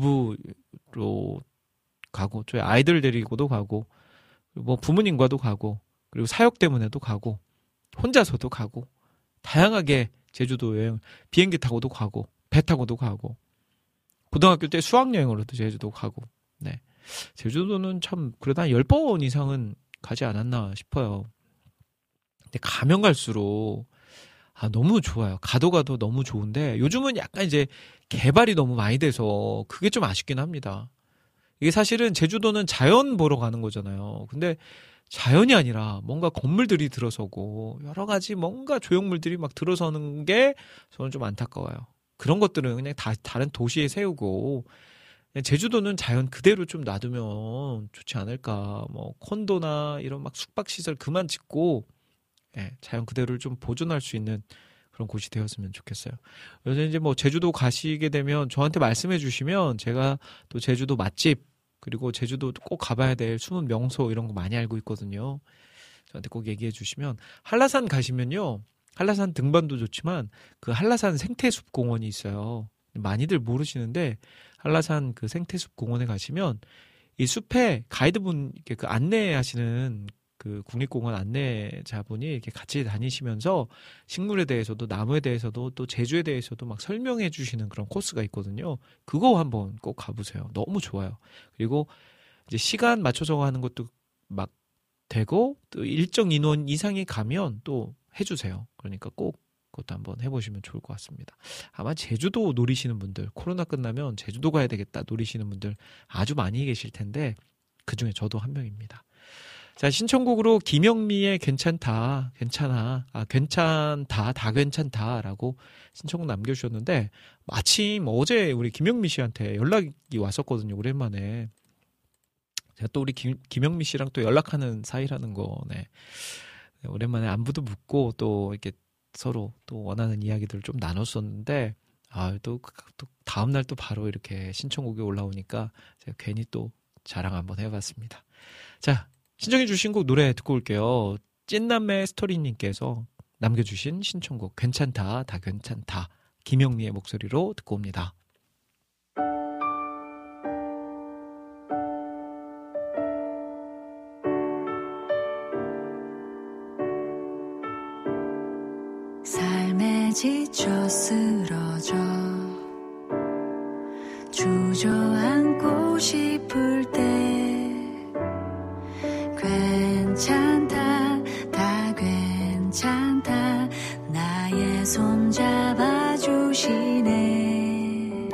부부로 가고 저희 아이들 데리고도 가고 뭐 부모님과도 가고 그리고 사역 때문에도 가고 혼자서도 가고 다양하게 제주도 여행 비행기 타고도 가고 배 타고도 가고 고등학교 때 수학여행으로도 제주도 가고 네 제주도는 참 그래도 한 열 번 이상은 가지 않았나 싶어요. 근데 가면 갈수록 아 너무 좋아요. 가도 가도 너무 좋은데 요즘은 약간 이제 개발이 너무 많이 돼서 그게 좀 아쉽긴 합니다. 이게 사실은 제주도는 자연 보러 가는 거잖아요. 근데 자연이 아니라 뭔가 건물들이 들어서고 여러 가지 뭔가 조형물들이 막 들어서는 게 저는 좀 안타까워요. 그런 것들은 그냥 다 다른 도시에 세우고 그냥 제주도는 자연 그대로 좀 놔두면 좋지 않을까. 뭐 콘도나 이런 막 숙박시설 그만 짓고 예, 자연 그대로를 좀 보존할 수 있는 그런 곳이 되었으면 좋겠어요. 그래서 이제 뭐 제주도 가시게 되면 저한테 말씀해 주시면 제가 또 제주도 맛집 그리고 제주도 꼭 가봐야 될 숨은 명소 이런 거 많이 알고 있거든요. 저한테 꼭 얘기해 주시면 한라산 가시면요. 한라산 등반도 좋지만 그 한라산 생태숲 공원이 있어요. 많이들 모르시는데 한라산 그 생태숲 공원에 가시면 이 숲에 가이드분 이렇게 그 안내하시는 그 국립공원 안내자분이 이렇게 같이 다니시면서 식물에 대해서도 나무에 대해서도 또 제주에 대해서도 막 설명해 주시는 그런 코스가 있거든요. 그거 한번 꼭 가보세요. 너무 좋아요. 그리고 이제 시간 맞춰서 하는 것도 막 되고 또 일정 인원 이상이 가면 또 해주세요. 그러니까 꼭 그것도 한번 해보시면 좋을 것 같습니다. 아마 제주도 노리시는 분들 코로나 끝나면 제주도 가야 되겠다 노리시는 분들 아주 많이 계실 텐데 그중에 저도 한 명입니다. 자, 신청곡으로 김영미의 괜찮다, 괜찮아, 아, 괜찮다, 다 괜찮다라고 신청곡 남겨주셨는데, 마침 어제 우리 김영미 씨한테 연락이 왔었거든요, 오랜만에. 제가 또 우리 김, 김영미 씨랑 또 연락하는 사이라는 거, 네. 네, 오랜만에 안부도 묻고 또 이렇게 서로 또 원하는 이야기들을 좀 나눴었는데, 아, 또, 또 다음날 또 바로 이렇게 신청곡이 올라오니까 제가 괜히 또 자랑 한번 해봤습니다. 자, 신청해 주신 곡 노래 듣고 올게요. 찐남매 스토리님께서 남겨주신 신청곡 괜찮다 다 괜찮다 김영미의 목소리로 듣고 옵니다. 삶에 지쳐 쓰러져 주저앉고 싶을 때 괜찮다 다 괜찮다 나의 손 잡아주시네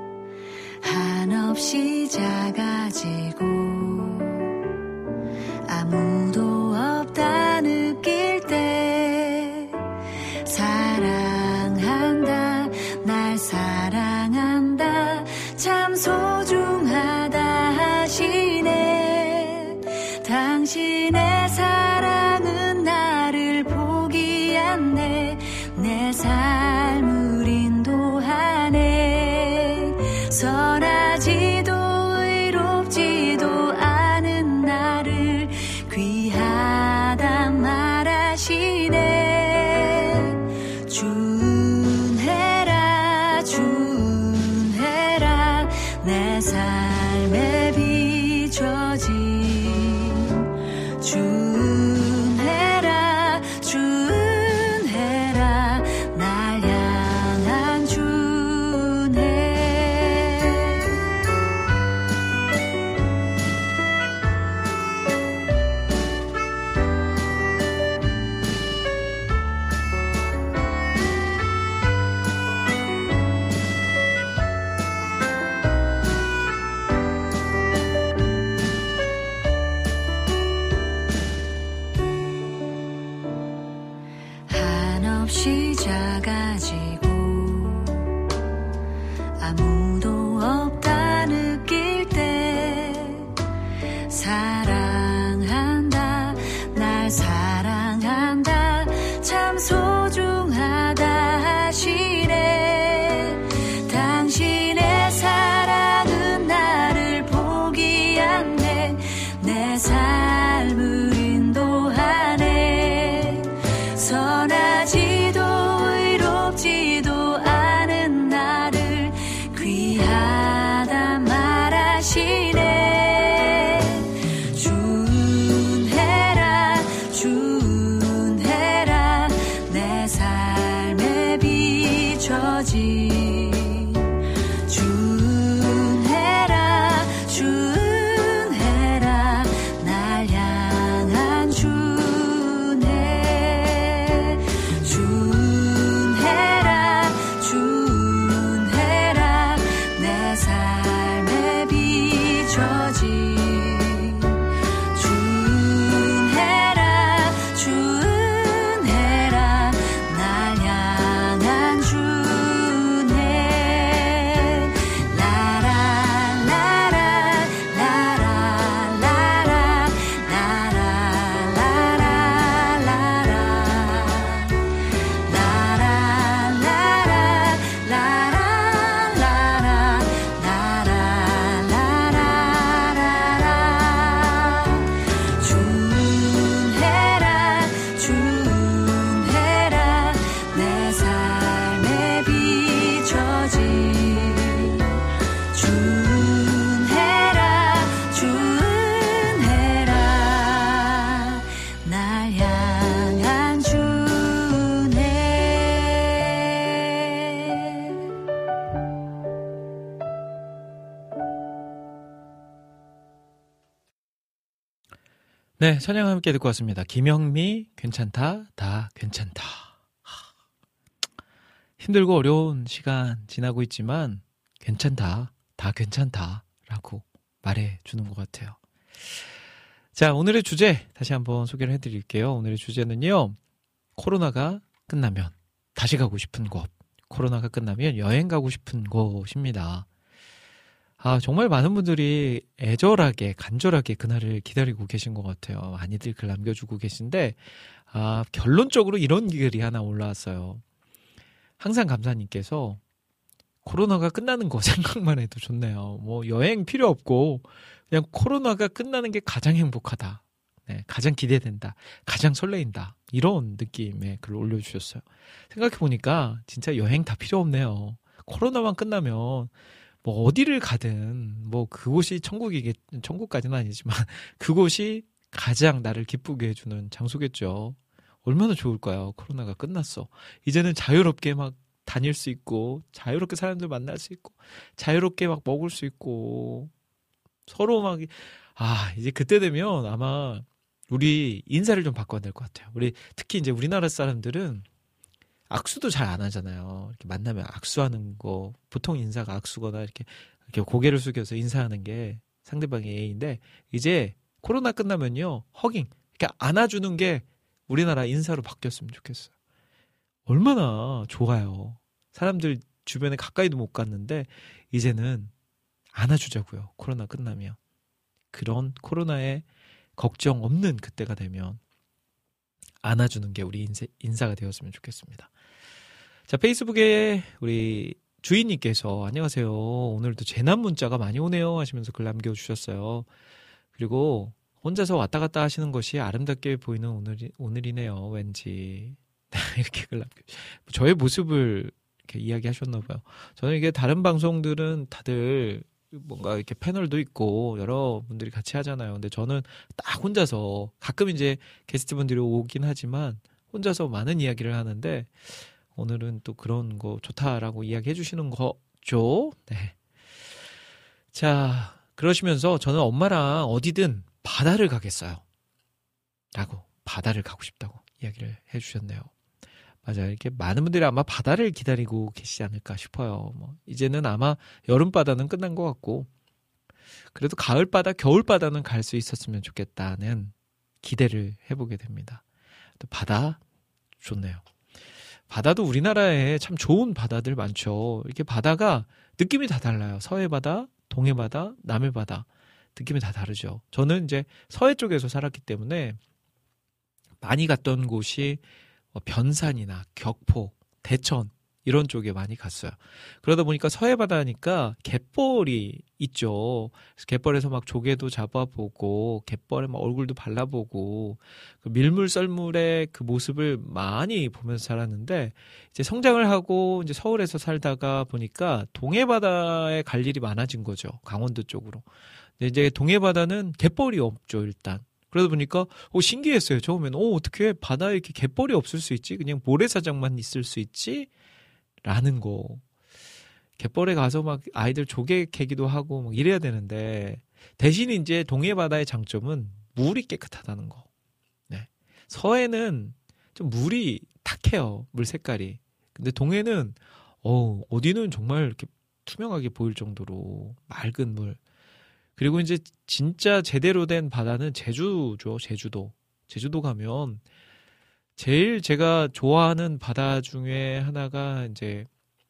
한없이 작아지고 아무도 없다 느낄 때 사랑한다 날 사랑한다 참 소중하다 하시네 당신의 사랑은 나를 포기한네 내 삶을 인도하네 선하지도 의롭지도 않은 나를 귀하다 말하시네 준해라 준해라 내 삶에 비춰진 준해라 준해라 날 향한 준해 한없이 작아지고 아무도 없다 느낄 때 사랑한다 날 사랑한다 참 소중하다 하시네 당신의 사랑은 나를 포기한네 내 삶을 네, 찬양 함께 듣고 왔습니다. 김영미, 괜찮다, 다 괜찮다. 하, 힘들고 어려운 시간 지나고 있지만 괜찮다, 다 괜찮다 라고 말해주는 것 같아요. 자, 오늘의 주제 다시 한번 소개를 해드릴게요. 오늘의 주제는요, 코로나가 끝나면 다시 가고 싶은 곳, 코로나가 끝나면 여행 가고 싶은 곳입니다. 아, 정말 많은 분들이 애절하게, 간절하게 그날을 기다리고 계신 것 같아요. 많이들 글 남겨주고 계신데, 아, 결론적으로 이런 글이 하나 올라왔어요. 항상 감사님께서 코로나가 끝나는 거 생각만 해도 좋네요. 뭐 여행 필요 없고 그냥 코로나가 끝나는 게 가장 행복하다. 네, 가장 기대된다. 가장 설레인다. 이런 느낌의 글을 올려주셨어요. 생각해보니까 진짜 여행 다 필요 없네요. 코로나만 끝나면 뭐 어디를 가든 뭐 그곳이 천국이겠, 천국까지는 아니지만 그곳이 가장 나를 기쁘게 해주는 장소겠죠. 얼마나 좋을까요? 코로나가 끝났어. 이제는 자유롭게 막 다닐 수 있고 자유롭게 사람들 만날 수 있고 자유롭게 막 먹을 수 있고 서로 막 아 이제 그때 되면 아마 우리 인사를 좀 바꿔야 될 것 같아요. 우리 특히 이제 우리나라 사람들은 악수도 잘 안 하잖아요. 이렇게 만나면 악수하는 거 보통 인사가 악수거나 이렇게 이렇게 고개를 숙여서 인사하는 게 상대방의 예의인데 이제 코로나 끝나면요 허깅 이렇게 안아주는 게 우리나라 인사로 바뀌었으면 좋겠어요. 얼마나 좋아요. 사람들 주변에 가까이도 못 갔는데 이제는 안아주자고요. 코로나 끝나면. 그런 코로나에 걱정 없는 그때가 되면 안아주는 게 우리 인세, 인사가 되었으면 좋겠습니다. 자, 페이스북에 우리 주인님께서 안녕하세요. 오늘도 재난 문자가 많이 오네요 하시면서 글 남겨주셨어요. 그리고 혼자서 왔다 갔다 하시는 것이 아름답게 보이는 오늘이, 오늘이네요. 왠지. 이렇게 글 남겨. 저의 모습을 이렇게 이야기하셨나 봐요. 저는 이게 다른 방송들은 다들 뭔가 이렇게 패널도 있고 여러 분들이 같이 하잖아요. 근데 저는 딱 혼자서 가끔 이제 게스트분들이 오긴 하지만 혼자서 많은 이야기를 하는데 오늘은 또 그런 거 좋다라고 이야기해 주시는 거죠. 네. 자, 그러시면서 저는 엄마랑 어디든 바다를 가겠어요. 라고 바다를 가고 싶다고 이야기를 해 주셨네요. 맞아요. 이렇게 많은 분들이 아마 바다를 기다리고 계시지 않을까 싶어요. 뭐 이제는 아마 여름바다는 끝난 것 같고 그래도 가을바다, 겨울바다는 갈 수 있었으면 좋겠다는 기대를 해보게 됩니다. 또 바다 좋네요. 바다도 우리나라에 참 좋은 바다들 많죠. 이렇게 바다가 느낌이 다 달라요. 서해바다, 동해바다, 남해바다 느낌이 다 다르죠. 저는 이제 서해 쪽에서 살았기 때문에 많이 갔던 곳이 변산이나 격포, 대천 이런 쪽에 많이 갔어요. 그러다 보니까 서해바다니까 갯벌이 있죠. 그래서 갯벌에서 막 조개도 잡아보고 갯벌에 막 얼굴도 발라보고 그 밀물 썰물의 그 모습을 많이 보면서 살았는데 이제 성장을 하고 이제 서울에서 살다가 보니까 동해바다에 갈 일이 많아진 거죠. 강원도 쪽으로. 근데 이제 동해바다는 갯벌이 없죠, 일단. 그러다 보니까 오, 신기했어요. 처음에는 오, 어떻게 바다에 이렇게 갯벌이 없을 수 있지? 그냥 모래사장만 있을 수 있지? 라는 거. 갯벌에 가서 막 아이들 조개 캐기도 하고 막 이래야 되는데 대신 이제 동해바다의 장점은 물이 깨끗하다는 거. 네. 서해는 좀 물이 탁해요. 물 색깔이. 근데 동해는 어, 어디는 정말 이렇게 투명하게 보일 정도로 맑은 물. 그리고 이제 진짜 제대로 된 바다는 제주죠. 제주도. 제주도 가면 제일 제가 좋아하는 바다 중에 하나가 이제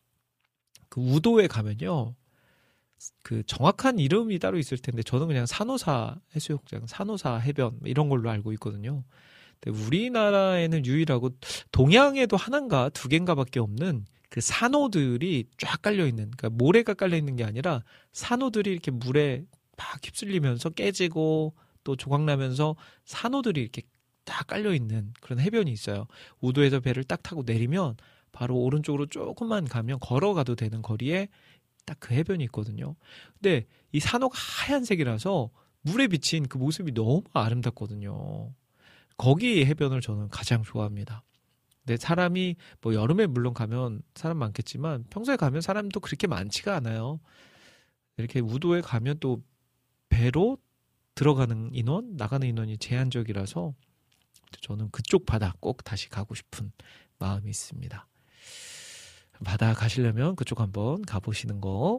그 우도에 가면요. 그 정확한 이름이 따로 있을 텐데 저는 그냥 산호사 해수욕장, 산호사 해변 이런 걸로 알고 있거든요. 근데 우리나라에는 유일하고 동양에도 하나인가 두 개인가밖에 없는 그 산호들이 쫙 깔려 있는, 그러니까 모래가 깔려 있는 게 아니라 산호들이 이렇게 물에 막 휩쓸리면서 깨지고 또 조각나면서 산호들이 이렇게 딱 깔려있는 그런 해변이 있어요. 우도에서 배를 딱 타고 내리면 바로 오른쪽으로 조금만 가면 걸어가도 되는 거리에 딱 그 해변이 있거든요. 근데 이 산호가 하얀색이라서 물에 비친 그 모습이 너무 아름답거든요. 거기 해변을 저는 가장 좋아합니다. 근데 사람이 뭐 여름에 물론 가면 사람 많겠지만 평소에 가면 사람도 그렇게 많지가 않아요. 이렇게 우도에 가면 또 배로 들어가는 인원, 나가는 인원이 제한적이라서 저는 그쪽 바다 꼭 다시 가고 싶은 마음이 있습니다. 바다 가시려면 그쪽 한번 가보시는 거.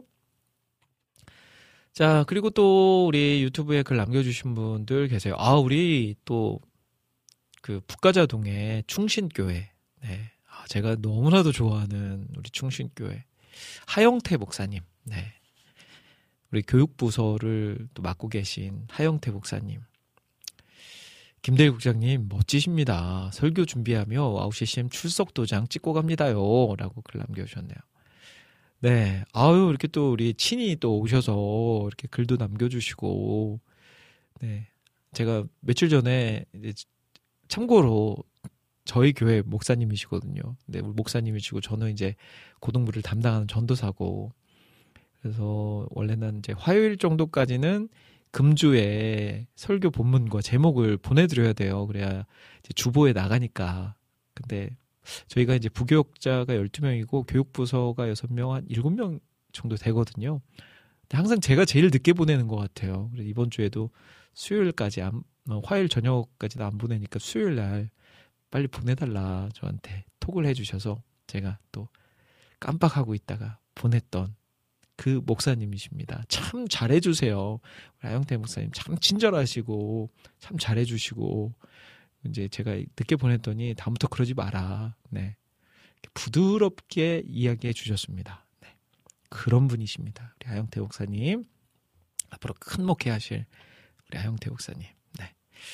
자, 그리고 또 우리 유튜브에 글 남겨주신 분들 계세요. 아, 우리 또 그 북가자동의 충신교회. 네. 아, 제가 너무나도 좋아하는 우리 충신교회. 하영태 목사님. 네. 우리 교육부서를 또 맡고 계신 하영태 목사님. 김대일 국장님 멋지십니다. 설교 준비하며 아홉 시 씨엠 출석 도장 찍고 갑니다요. 라고 글 남겨주셨네요. 네. 아유, 이렇게 또 우리 친히 또 오셔서 이렇게 글도 남겨주시고. 네. 제가 며칠 전에 이제 참고로 저희 교회 목사님이시거든요. 네, 우리 목사님이시고 저는 이제 고등부를 담당하는 전도사고. 그래서 원래는 이제 화요일 정도까지는 금주에 설교 본문과 제목을 보내드려야 돼요. 그래야 이제 주보에 나가니까. 근데 저희가 이제 부교역자가 열두 명이고 교육부서가 여섯 명, 한 일곱 명 정도 되거든요. 근데 항상 제가 제일 늦게 보내는 것 같아요. 그래서 이번 주에도 수요일까지 안, 화요일 저녁까지도 안 보내니까 수요일 날 빨리 보내달라 저한테 톡을 해주셔서 제가 또 깜빡하고 있다가 보냈던 그 목사님이십니다. 참 잘해주세요. 하영태 목사님 참 친절하시고 참 잘해주시고 이제 제가 늦게 보냈더니 다음부터 그러지 마라. 네, 부드럽게 이야기해 주셨습니다. 네. 그런 분이십니다. 우리 하영태 목사님 앞으로 큰 목회하실 우리 하영태 목사님. 네.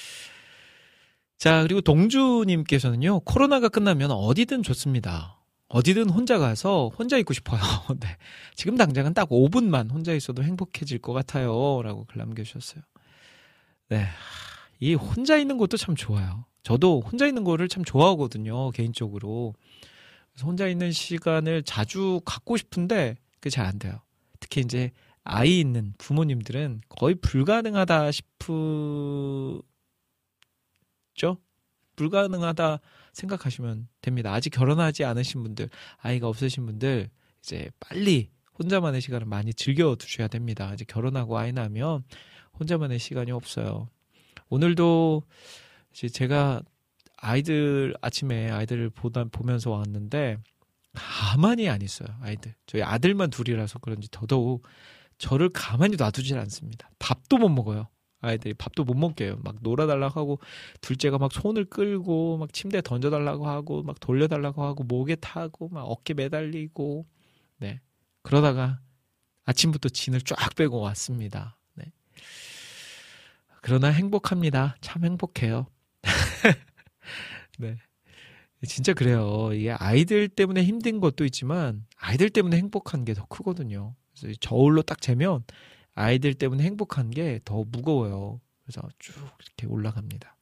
자, 그리고 동주님께서는요, 코로나가 끝나면 어디든 좋습니다. 어디든 혼자 가서 혼자 있고 싶어요. 네. 지금 당장은 딱 오 분만 혼자 있어도 행복해질 것 같아요. 라고 글 남겨주셨어요. 네. 이 혼자 있는 것도 참 좋아요. 저도 혼자 있는 거를 참 좋아하거든요. 개인적으로. 그래서 혼자 있는 시간을 자주 갖고 싶은데 그게 잘 안 돼요. 특히 이제 아이 있는 부모님들은 거의 불가능하다 싶으죠? 불가능하다 생각하시면 됩니다. 아직 결혼하지 않으신 분들, 아이가 없으신 분들 이제 빨리 혼자만의 시간을 많이 즐겨 두셔야 됩니다. 아직 결혼하고 아이 낳으면 혼자만의 시간이 없어요. 오늘도 이제 제가 아이들 아침에 아이들을 보다 보면서 왔는데 가만히 안 있어요. 아이들. 저희 아들만 둘이라서 그런지 더더욱 저를 가만히 놔두질 않습니다. 밥도 못 먹어요. 아이들이 밥도 못 먹게요. 막 놀아달라고 하고 둘째가 막 손을 끌고 막 침대에 던져달라고 하고 막 돌려달라고 하고 목에 타고 막 어깨 매달리고 네 그러다가 아침부터 진을 쫙 빼고 왔습니다. 네. 그러나 행복합니다. 참 행복해요. 네. 진짜 그래요. 이게 아이들 때문에 힘든 것도 있지만 아이들 때문에 행복한 게 더 크거든요. 그래서 저울로 딱 재면 아이들 때문에 행복한 게 더 무거워요. 그래서 쭉 이렇게 올라갑니다.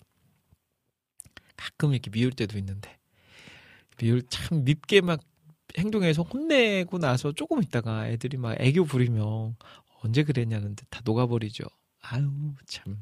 가끔 이렇게 미울 때도 있는데 미울 참 밉게 막 행동해서 혼내고 나서 조금 있다가 애들이 막 애교 부리면 언제 그랬냐는 듯 다 녹아버리죠. 아유 참.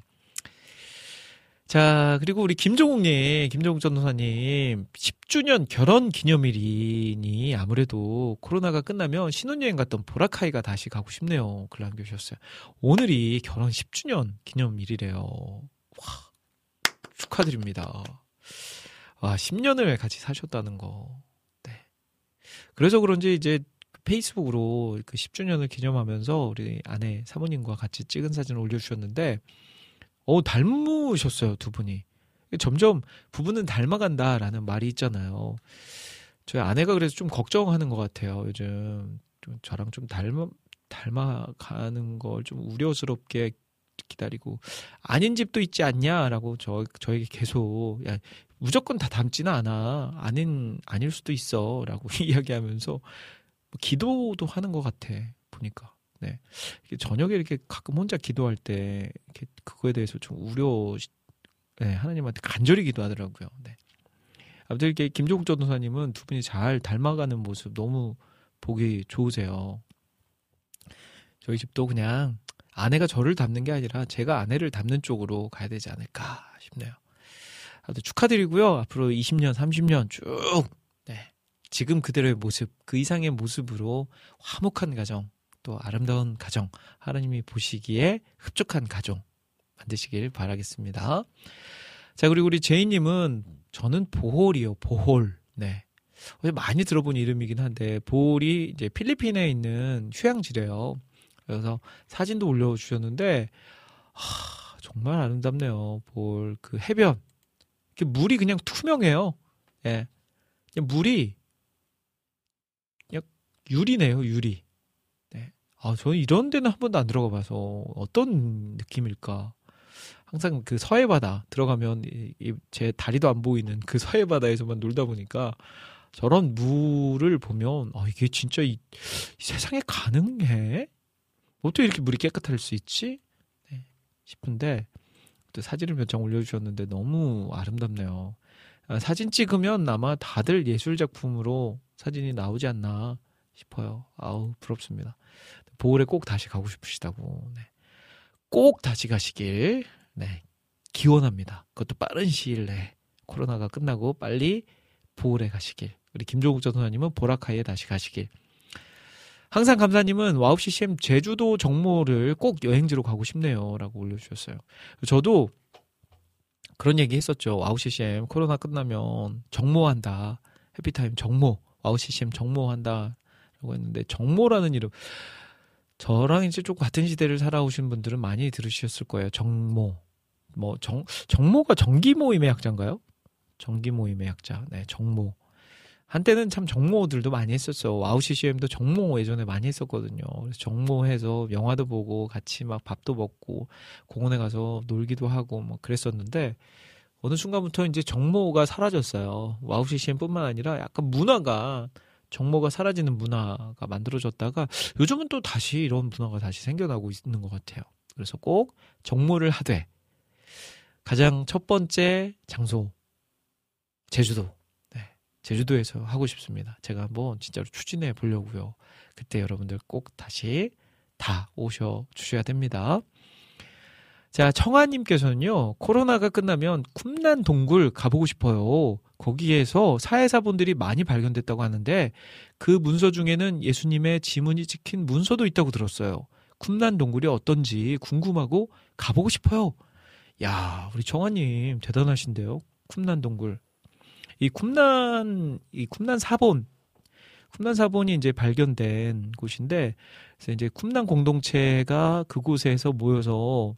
자, 그리고 우리 김종욱님, 김종욱 전도사님, 십 주년 결혼 기념일이니 아무래도 코로나가 끝나면 신혼여행 갔던 보라카이가 다시 가고 싶네요. 글 남겨주셨어요. 오늘이 결혼 십 주년 기념일이래요. 와, 축하드립니다. 와, 십 년을 같이 사셨다는 거. 네. 그래서 그런지 이제 페이스북으로 그 십 주년을 기념하면서 우리 아내 사모님과 같이 찍은 사진을 올려주셨는데, 어, 닮으셨어요, 두 분이. 점점 부부는 닮아간다라는 말이 있잖아요. 저희 아내가 그래서 좀 걱정하는 것 같아요, 요즘. 좀 저랑 좀 닮아, 닮아가는 걸 좀 우려스럽게 기다리고, 아닌 집도 있지 않냐라고 저, 저에게 계속, 야, 무조건 다 닮지는 않아. 아닌, 아닐 수도 있어. 라고 이야기하면서, 뭐 기도도 하는 것 같아, 보니까. 네. 저녁에 이렇게 가끔 혼자 기도할 때 이렇게 그거에 대해서 좀 우려, 네, 하나님한테 간절히 기도하더라고요. 네. 아무튼 이렇게 김종국 전도사님은 두 분이 잘 닮아가는 모습 너무 보기 좋으세요. 저희 집도 그냥 아내가 저를 닮는 게 아니라 제가 아내를 닮는 쪽으로 가야 되지 않을까 싶네요. 아무튼 축하드리고요. 앞으로 이십 년, 삼십 년 쭉, 네. 지금 그대로의 모습, 그 이상의 모습으로 화목한 가정, 또 아름다운 가정, 하나님이 보시기에 흡족한 가정, 만드시길 바라겠습니다. 자, 그리고 우리 제이님은 저는 보홀이요, 보홀. 네. 많이 들어본 이름이긴 한데, 보홀이 이제 필리핀에 있는 휴양지래요. 그래서 사진도 올려주셨는데, 하, 정말 아름답네요. 보홀, 그 해변. 물이 그냥 투명해요. 예. 그냥 물이 그냥 유리네요, 유리. 네. 아, 저는 이런 데는 한 번도 안 들어가 봐서 어떤 느낌일까. 항상 그 서해바다 들어가면 이, 이, 제 다리도 안 보이는 그 서해바다에서만 놀다 보니까 저런 물을 보면 아, 이게 진짜 이, 이 세상에 가능해? 어떻게 이렇게 물이 깨끗할 수 있지? 네, 싶은데 또 사진을 몇 장 올려주셨는데 너무 아름답네요. 아, 사진 찍으면 아마 다들 예술작품으로 사진이 나오지 않나 싶어요. 아우, 부럽습니다. 보홀에 꼭 다시 가고 싶으시다고. 네. 꼭 다시 가시길 네, 기원합니다. 그것도 빠른 시일 내에 코로나가 끝나고 빨리 보홀에 가시길. 우리 김종국 전도사님은 보라카이에 다시 가시길. 항상 감사님은 와우 씨씨엠 제주도 정모를 꼭 여행지로 가고 싶네요 라고 올려주셨어요. 저도 그런 얘기 했었죠. 와우 씨씨엠 코로나 끝나면 정모한다. 해피타임 정모, 와우 씨씨엠 정모한다 라고 했는데, 정모라는 이름, 저랑 이제 좀 같은 시대를 살아오신 분들은 많이 들으셨을 거예요. 정모. 뭐, 정, 정모가 정기 모임의 약자인가요? 정기 모임의 약자. 네, 정모. 한때는 참 정모들도 많이 했었어. 와우 씨씨엠도 정모 예전에 많이 했었거든요. 그래서 정모해서 영화도 보고 같이 막 밥도 먹고 공원에 가서 놀기도 하고 뭐 그랬었는데, 어느 순간부터 이제 정모가 사라졌어요. 와우 씨씨엠뿐만 아니라 약간 문화가, 정모가 사라지는 문화가 만들어졌다가 요즘은 또 다시 이런 문화가 다시 생겨나고 있는 것 같아요. 그래서 꼭 정모를 하되, 가장 첫 번째 장소 제주도. 네, 제주도에서 하고 싶습니다. 제가 한번 진짜로 추진해 보려고요. 그때 여러분들 꼭 다시 다 오셔 주셔야 됩니다. 자, 청아님께서는요, 코로나가 끝나면 쿰난 동굴 가보고 싶어요. 거기에서 사회사본들이 많이 발견됐다고 하는데 그 문서 중에는 예수님의 지문이 찍힌 문서도 있다고 들었어요. 쿰난 동굴이 어떤지 궁금하고 가보고 싶어요. 야, 우리 청아님 대단하신데요. 쿰난 동굴. 이 쿰난, 이 쿰난 사본, 쿰난 사본이 이제 발견된 곳인데, 그래서 이제 쿰난 공동체가 그곳에서 모여서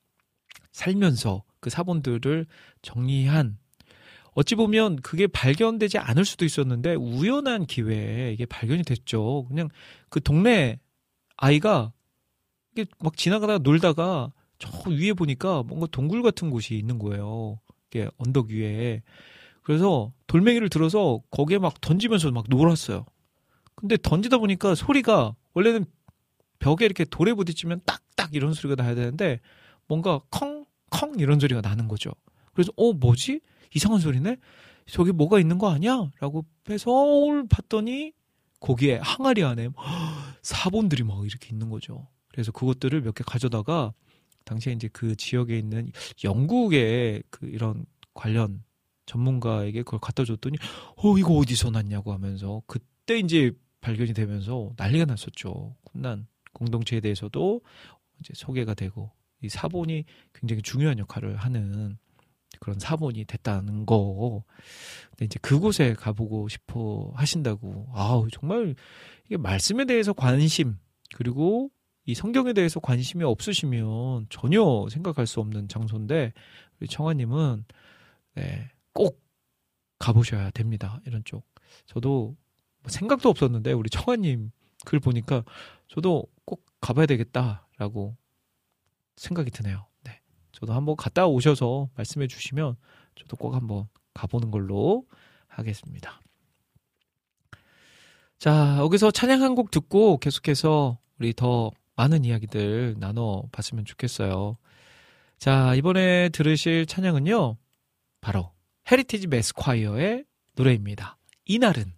살면서 그 사본들을 정리한, 어찌 보면 그게 발견되지 않을 수도 있었는데 우연한 기회에 이게 발견이 됐죠. 그냥 그 동네 아이가 이게 막 지나가다가 놀다가 저 위에 보니까 뭔가 동굴 같은 곳이 있는 거예요. 이게 언덕 위에. 그래서 돌멩이를 들어서 거기에 막 던지면서 막 놀았어요. 근데 던지다 보니까 소리가, 원래는 벽에 이렇게 돌에 부딪히면 딱딱 이런 소리가 나야 되는데 뭔가 컹 컹 이런 소리가 나는 거죠. 그래서 어 뭐지? 이상한 소리네? 저기 뭐가 있는 거 아니야? 라고 해서 봤더니 거기에 항아리 안에 사본들이 막 이렇게 있는 거죠. 그래서 그것들을 몇 개 가져다가 당시에 이제 그 지역에 있는 영국의 그 이런 관련 전문가에게 그걸 갖다 줬더니 어 이거 어디서 났냐고 하면서 그때 이제 발견이 되면서 난리가 났었죠. 쿰난 공동체에 대해서도 이제 소개가 되고, 이 사본이 굉장히 중요한 역할을 하는 그런 사본이 됐다는 거. 근데 이제 그곳에 가보고 싶어 하신다고. 아우, 정말 이게 말씀에 대해서 관심, 그리고 이 성경에 대해서 관심이 없으시면 전혀 생각할 수 없는 장소인데, 우리 청아님은 네, 꼭 가보셔야 됩니다. 이런 쪽. 저도 뭐 생각도 없었는데 우리 청아님 글 보니까 저도 꼭 가봐야 되겠다라고 생각이 드네요. 네, 저도 한번 갔다 오셔서 말씀해 주시면 저도 꼭 한번 가보는 걸로 하겠습니다. 자, 여기서 찬양 한 곡 듣고 계속해서 우리 더 많은 이야기들 나눠봤으면 좋겠어요. 자, 이번에 들으실 찬양은요, 바로 헤리티지 매스콰이어의 노래입니다. 이날은.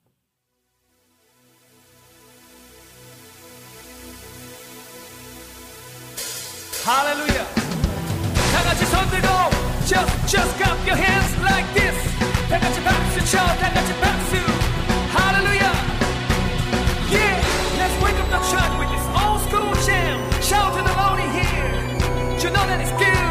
할렐루야. 다 같이 손 들고 just just clap your hands like this. 다 같이 박수 쳐. 다 같이 박수. 할렐루야. Yeah, let's wake up the church with this old school jam. Shout to the Lord in here. You know that it's good.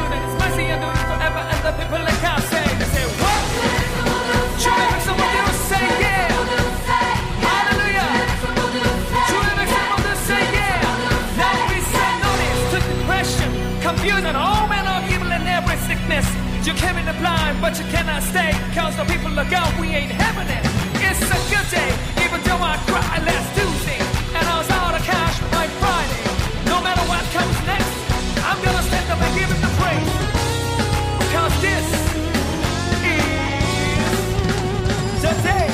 Cause the people are gone, we ain't having it. It's a good day, even though I cry last Tuesday. And I was out of cash by Friday. No matter what comes next, I'm gonna stand up and give it the praise. Cause this is the day.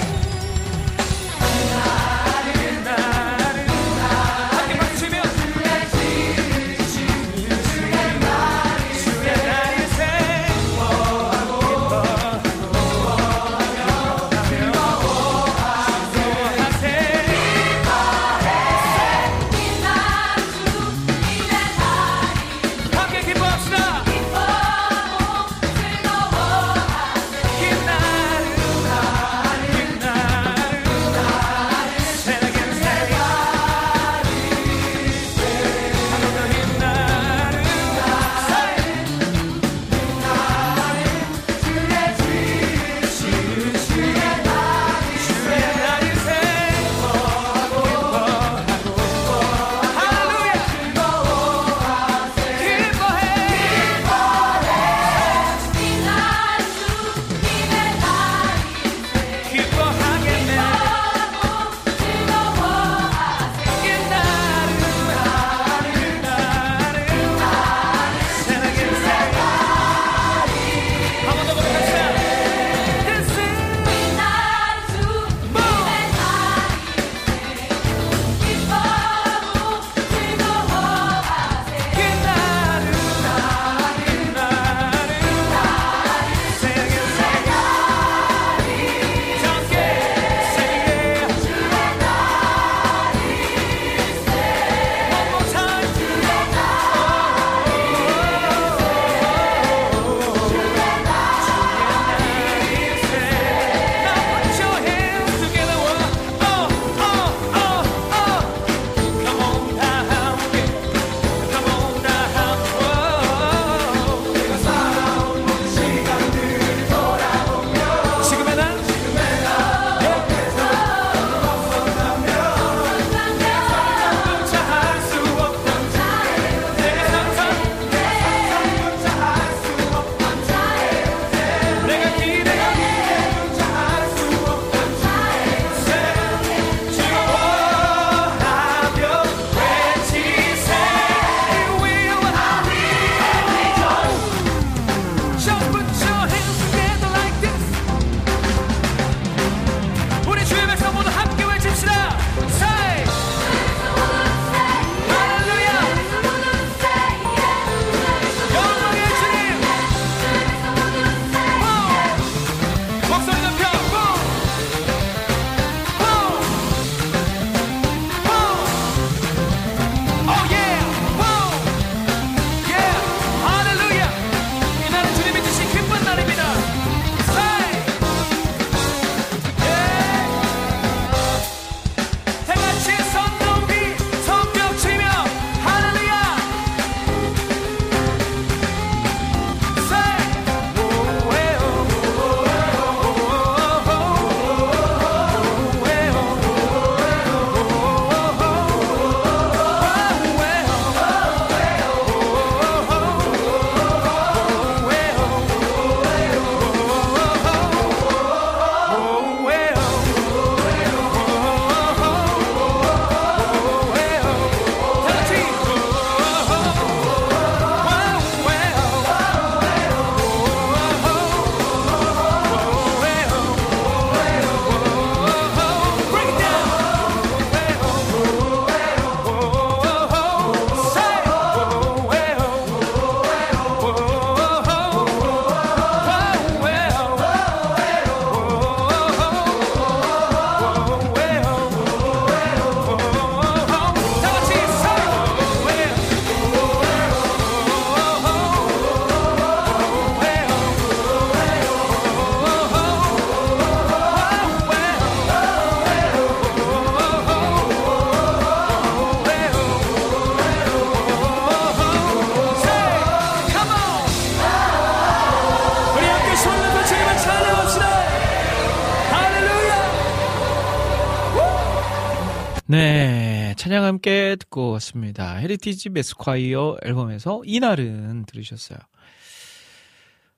네, 찬양 함께 듣고 왔습니다. 헤리티지 매스콰이어 앨범에서 이날은 들으셨어요.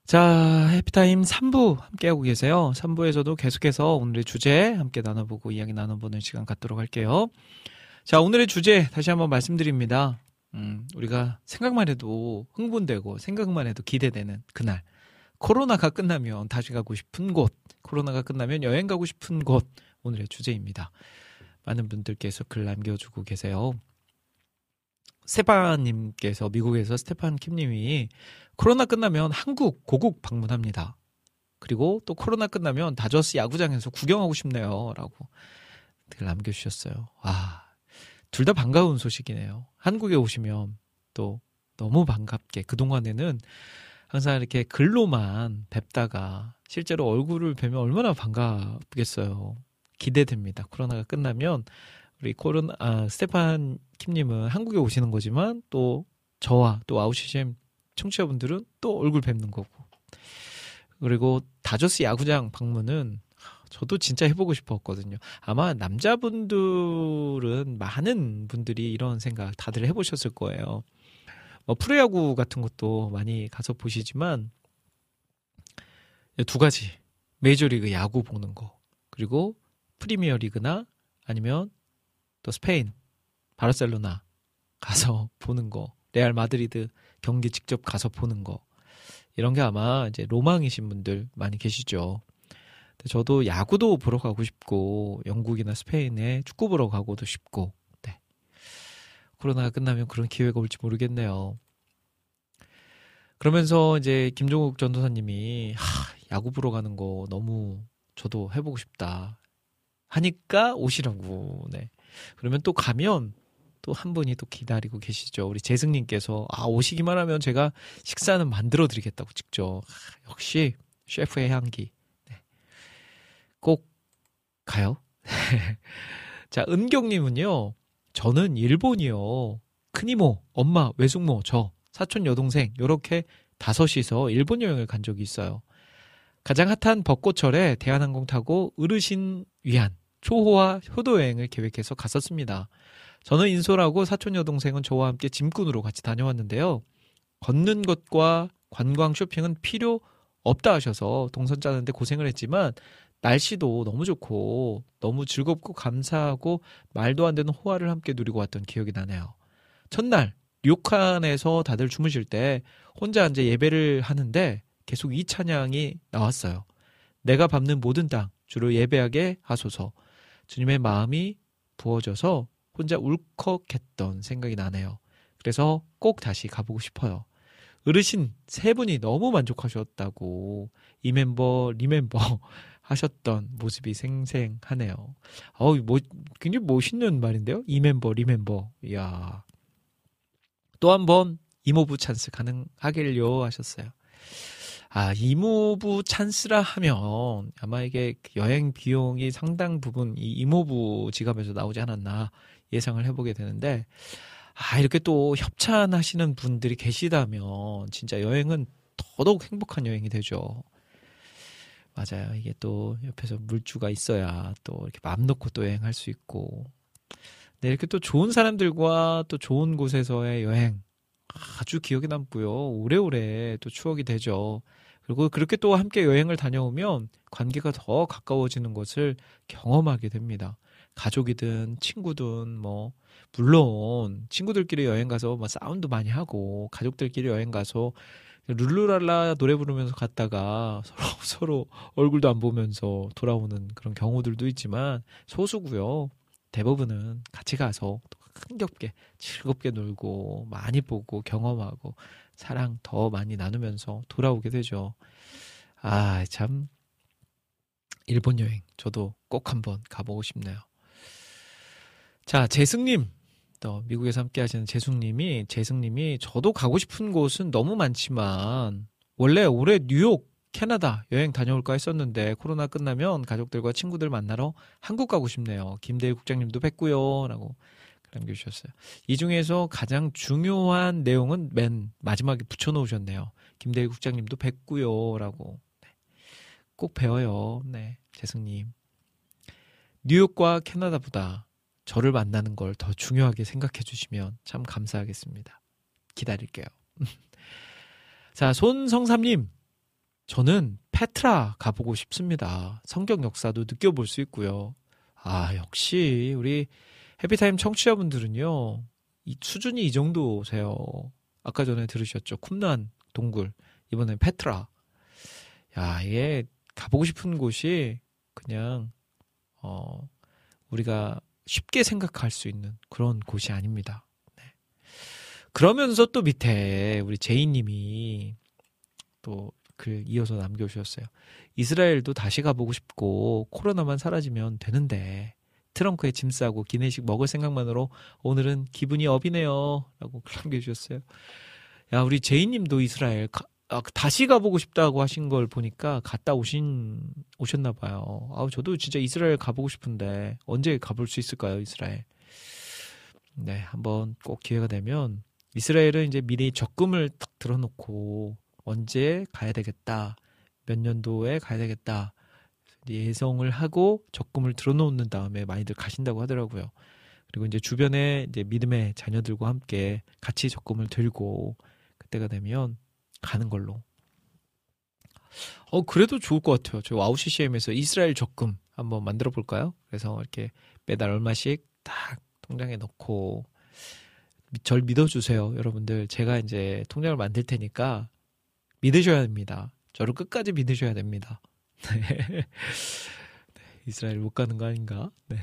자, 해피타임 삼 부 함께하고 계세요. 삼 부에서도 계속해서 오늘의 주제 함께 나눠보고 이야기 나눠보는 시간 갖도록 할게요. 자, 오늘의 주제 다시 한번 말씀드립니다. 음, 우리가 생각만 해도 흥분되고 생각만 해도 기대되는 그날. 코로나가 끝나면 다시 가고 싶은 곳, 코로나가 끝나면 여행 가고 싶은 곳, 오늘의 주제입니다. 많은 분들께서 글 남겨주고 계세요. 스테판님께서, 미국에서 스테판 킴님이 코로나 끝나면 한국 고국 방문합니다. 그리고 또 코로나 끝나면 다저스 야구장에서 구경하고 싶네요. 라고 글 남겨주셨어요. 와, 둘 다 반가운 소식이네요. 한국에 오시면 또 너무 반갑게, 그동안에는 항상 이렇게 글로만 뵙다가 실제로 얼굴을 뵈면 얼마나 반갑겠어요. 기대됩니다. 코로나가 끝나면 우리 코로나, 아, 스테판 킴님은 한국에 오시는 거지만 또 저와 또 아웃시엠 청취자분들은 또 얼굴 뵙는 거고. 그리고 다저스 야구장 방문은 저도 진짜 해보고 싶었거든요. 아마 남자분들은 많은 분들이 이런 생각 다들 해보셨을 거예요. 뭐 프로야구 같은 것도 많이 가서 보시지만 두 가지, 메이저리그 야구 보는 거, 그리고 프리미어리그나 아니면 또 스페인 바르셀로나 가서 보는 거, 레알 마드리드 경기 직접 가서 보는 거, 이런 게 아마 이제 로망이신 분들 많이 계시죠. 근데 저도 야구도 보러 가고 싶고 영국이나 스페인에 축구 보러 가고도 싶고, 네. 코로나가 끝나면 그런 기회가 올지 모르겠네요. 그러면서 이제 김종욱 전도사님이 하, 야구 보러 가는 거 너무 저도 해보고 싶다 하니까 오시라고. 네. 그러면 또 가면 또 한 분이 또 기다리고 계시죠. 우리 재승님께서 아, 오시기만 하면 제가 식사는 만들어 드리겠다고 직접. 아, 역시 셰프의 향기. 네. 꼭 가요. 자, 은경님은요. 저는 일본이요. 큰이모, 엄마, 외숙모, 저, 사촌 여동생 요렇게 다섯이서 일본 여행을 간 적이 있어요. 가장 핫한 벚꽃철에 대한항공 타고 어르신 위한 초호화 효도 여행을 계획해서 갔었습니다. 저는 인솔하고 사촌 여동생은 저와 함께 짐꾼으로 같이 다녀왔는데요. 걷는 것과 관광 쇼핑은 필요 없다 하셔서 동선 짜는데 고생을 했지만 날씨도 너무 좋고 너무 즐겁고 감사하고 말도 안 되는 호화를 함께 누리고 왔던 기억이 나네요. 첫날 료칸에서 다들 주무실 때 혼자 앉아 예배를 하는데 계속 이 찬양이 나왔어요. 내가 밟는 모든 땅 주로 예배하게 하소서. 주님의 마음이 부어져서 혼자 울컥했던 생각이 나네요. 그래서 꼭 다시 가보고 싶어요. 어르신 세 분이 너무 만족하셨다고 이 멤버 리멤버 하셨던 모습이 생생하네요. 어우, 뭐, 굉장히 멋있는 말인데요. 이 멤버 리멤버. 이야. 또 한 번 이모부 찬스 가능하길요 하셨어요. 아, 이모부 찬스라 하면 아마 이게 여행 비용이 상당 부분 이 이모부 지갑에서 나오지 않았나 예상을 해보게 되는데, 아, 이렇게 또 협찬하시는 분들이 계시다면 진짜 여행은 더더욱 행복한 여행이 되죠. 맞아요. 이게 또 옆에서 물주가 있어야 또 이렇게 마음 놓고 또 여행할 수 있고. 네, 이렇게 또 좋은 사람들과 또 좋은 곳에서의 여행 아주 기억에 남고요. 오래오래 또 추억이 되죠. 그리고 그렇게 또 함께 여행을 다녀오면 관계가 더 가까워지는 것을 경험하게 됩니다. 가족이든 친구든 뭐 물론 친구들끼리 여행 가서 뭐 싸움도 많이 하고 가족들끼리 여행 가서 룰루랄라 노래 부르면서 갔다가 서로 서로 얼굴도 안 보면서 돌아오는 그런 경우들도 있지만 소수고요. 대부분은 같이 가서 또 흥겹게 즐겁게 놀고 많이 보고 경험하고 사랑 더 많이 나누면서 돌아오게 되죠. 아, 참 일본 여행 저도 꼭 한번 가보고 싶네요. 자, 재승님, 또 미국에서 함께 하시는 재승님이 재승님이 저도 가고 싶은 곳은 너무 많지만 원래 올해 뉴욕, 캐나다 여행 다녀올까 했었는데 코로나 끝나면 가족들과 친구들 만나러 한국 가고 싶네요. 김대일 국장님도 뵙고요 라고 남겨주셨어요. 이 중에서 가장 중요한 내용은 맨 마지막에 붙여놓으셨네요. 김대일 국장님도 뵙고요 라고. 네. 꼭 배워요. 네, 재승님. 뉴욕과 캐나다보다 저를 만나는 걸 더 중요하게 생각해 주시면 참 감사하겠습니다. 기다릴게요. 자, 손성삼님. 저는 페트라 가보고 싶습니다. 성경 역사도 느껴볼 수 있고요. 아, 역시 우리 해피타임 청취자분들은요, 이 수준이 이 정도세요. 아까 전에 들으셨죠? 쿰란 동굴, 이번엔 페트라. 야, 이게 가보고 싶은 곳이 그냥 어, 우리가 쉽게 생각할 수 있는 그런 곳이 아닙니다. 네. 그러면서 또 밑에 우리 제이님이 또 글 이어서 남겨주셨어요. 이스라엘도 다시 가보고 싶고 코로나만 사라지면 되는데 트렁크에 짐 싸고 기내식 먹을 생각만으로 오늘은 기분이 업이네요. 라고 글 남겨주셨어요. 야, 우리 제이님도 이스라엘 가, 아, 다시 가보고 싶다고 하신 걸 보니까 갔다 오신 오셨나 봐요. 아, 저도 진짜 이스라엘 가보고 싶은데 언제 가볼 수 있을까요, 이스라엘? 네, 한번 꼭 기회가 되면 이스라엘은 이제 미리 적금을 딱 들어놓고 언제 가야 되겠다, 몇 년도에 가야 되겠다 예정을 하고 적금을 들어놓는 다음에 많이들 가신다고 하더라고요. 그리고 이제 주변에 이제 믿음의 자녀들과 함께 같이 적금을 들고 그때가 되면 가는 걸로. 어, 그래도 좋을 것 같아요. 저 와우씨씨엠에서 이스라엘 적금 한번 만들어 볼까요? 그래서 이렇게 매달 얼마씩 딱 통장에 넣고, 절 믿어주세요, 여러분들. 제가 이제 통장을 만들 테니까 믿으셔야 됩니다. 저를 끝까지 믿으셔야 됩니다. 네. 이스라엘 못 가는 거 아닌가? 네.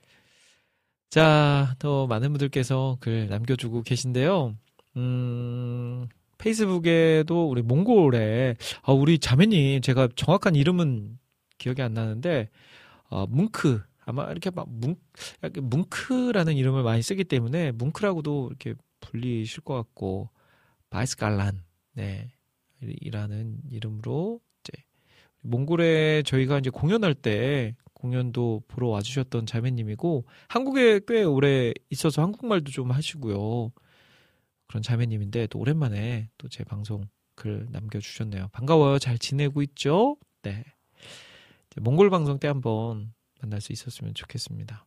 자, 더 많은 분들께서 글 남겨주고 계신데요. 음, 페이스북에도 우리 몽골에, 아, 우리 자매님, 제가 정확한 이름은 기억이 안 나는데, 어, 뭉크, 아마 이렇게 막 뭉, 약간 뭉크라는 이름을 많이 쓰기 때문에 뭉크라고도 이렇게 불리실 것 같고, 바이스갈란, 네, 이라는 이름으로 이제 몽골에 저희가 이제 공연할 때 공연도 보러 와주셨던 자매님이고, 한국에 꽤 오래 있어서 한국말도 좀 하시고요. 그런 자매님인데 또 오랜만에 또 제 방송 글 남겨주셨네요. 반가워요. 잘 지내고 있죠? 네. 몽골 방송 때 한번 만날 수 있었으면 좋겠습니다.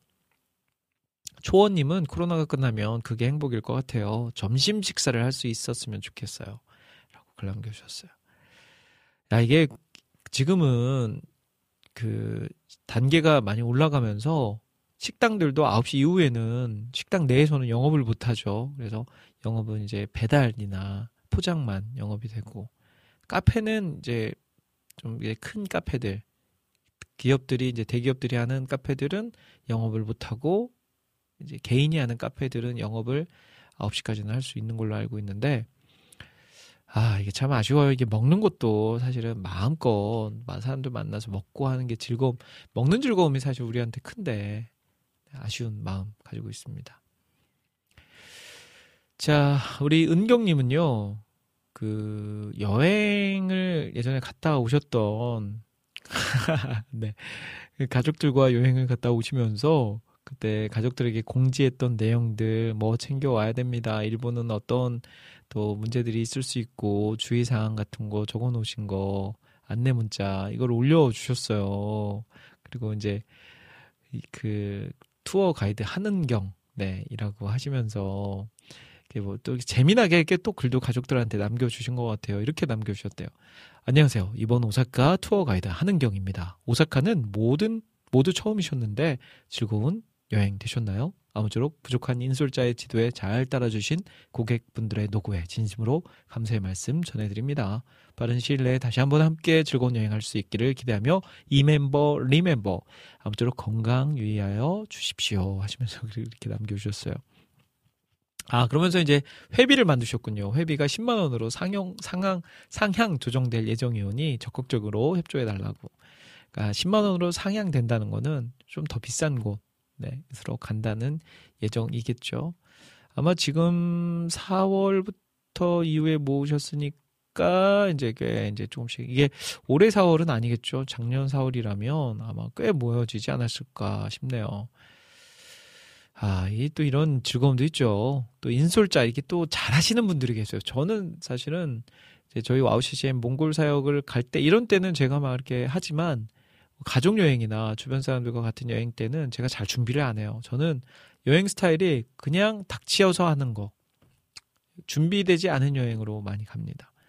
초원님은 코로나가 끝나면 그게 행복일 것 같아요. 점심 식사를 할 수 있었으면 좋겠어요. 라고 글 남겨주셨어요. 야, 이게 지금은 그 단계가 많이 올라가면서 식당들도 아홉 시 이후에는 식당 내에서는 영업을 못하죠. 그래서 영업은 이제 배달이나 포장만 영업이 되고, 카페는 이제 좀 큰 카페들, 기업들이 이제 대기업들이 하는 카페들은 영업을 못하고, 이제 개인이 하는 카페들은 영업을 아홉 시까지는 할 수 있는 걸로 알고 있는데, 아, 이게 참 아쉬워요. 이게 먹는 것도 사실은 마음껏 사람들 만나서 먹고 하는 게 즐거움, 먹는 즐거움이 사실 우리한테 큰데 아쉬운 마음 가지고 있습니다. 자, 우리 은경님은요, 그 여행을 예전에 갔다 오셨던 네, 가족들과 여행을 갔다 오시면서 그때 가족들에게 공지했던 내용들, 뭐 챙겨와야 됩니다, 일본은 어떤 또 문제들이 있을 수 있고 주의사항 같은 거 적어 놓으신 거, 안내 문자 이걸 올려주셨어요. 그리고 이제 그 투어 가이드 한은경, 네, 이라고 하시면서 뭐 또 재미나게 이렇게 또 글도 가족들한테 남겨주신 것 같아요. 이렇게 남겨주셨대요. 안녕하세요. 이번 오사카 투어 가이드 한은경입니다. 오사카는 모든 모두 처음이셨는데 즐거운 여행 되셨나요? 아무쪼록 부족한 인솔자의 지도에 잘 따라주신 고객분들의 노고에 진심으로 감사의 말씀 전해드립니다. 빠른 시일 내에 다시 한번 함께 즐거운 여행할 수 있기를 기대하며 이멤버 리멤버 아무쪼록 건강 유의하여 주십시오 하시면서 이렇게 남겨주셨어요. 아, 그러면서 이제 회비를 만드셨군요. 회비가 십만 원으로 상향, 상향, 상향 조정될 예정이오니 적극적으로 협조해달라고. 그러니까 십만 원으로 상향된다는 거는 좀 더 비싼 곳, 네, 으로 간다는 예정이겠죠. 아마 지금 사월부터 이후에 모으셨으니까 이제 꽤 이제 조금씩, 이게 올해 사월은 아니겠죠. 작년 사월이라면 아마 꽤 모여지지 않았을까 싶네요. 아, 이 또 이런 즐거움도 있죠. 또 인솔자, 이게 또 잘하시는 분들이 계세요. 저는 사실은 이제 저희 와우씨씨엠 몽골 사역을 갈 때, 이런 때는 제가 막 이렇게 하지만 가족 여행이나 주변 사람들과 같은 여행 때는 제가 잘 준비를 안 해요. 저는 여행 스타일이 그냥 닥치어서 하는 거, 준비되지 않은 여행으로 많이 갑니다.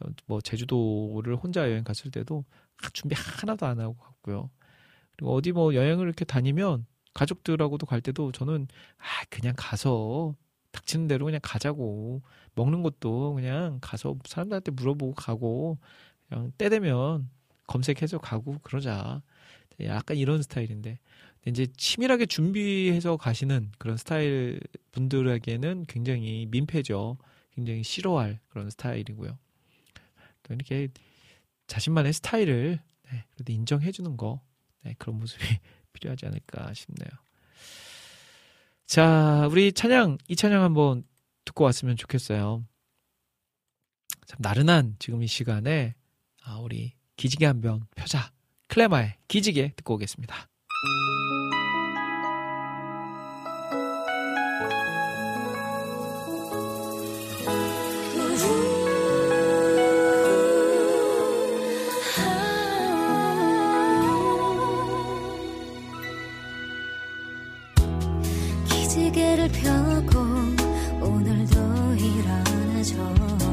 뭐 제주도를 혼자 여행 갔을 때도 준비 하나도 안 하고 갔고요. 그리고 어디 뭐 여행을 이렇게 다니면 가족들하고도 갈 때도 저는 아 그냥 가서 닥치는 대로 그냥 가자고, 먹는 것도 그냥 가서 사람들한테 물어보고 가고 그냥 때 되면 검색해서 가고 그러자. 약간 이런 스타일인데 이제 치밀하게 준비해서 가시는 그런 스타일 분들에게는 굉장히 민폐죠. 굉장히 싫어할 그런 스타일이고요. 또 이렇게 자신만의 스타일을 네, 그래도 인정해주는 거, 네, 그런 모습이 필요하지 않을까 싶네요. 자, 우리 찬양, 이 찬양 한번 듣고 왔으면 좋겠어요. 참 나른한 지금 이 시간에 아, 우리 기지개 한번 펴자. 클레마의 기지개 듣고 오겠습니다. 기지개를 펴고 오늘도 일어나죠.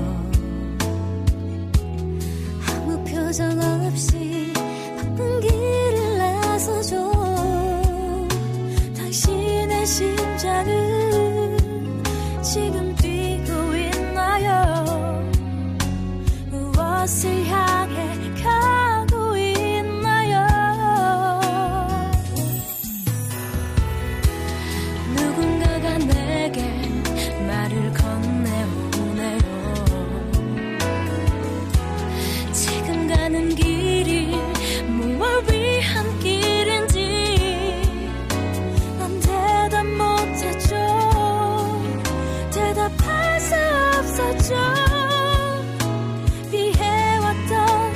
아무 표정 없이 바쁜 길을 나서죠. 당신의 심장은 지금 뛰고 있나요? 무엇을 향해 가고 있나요? 누군가가 내게 말을 건네오네요. 지금 가는 길이 무엇 위한 길인지 난 대답 못했죠. 대답할 수 없었죠. 피해왔던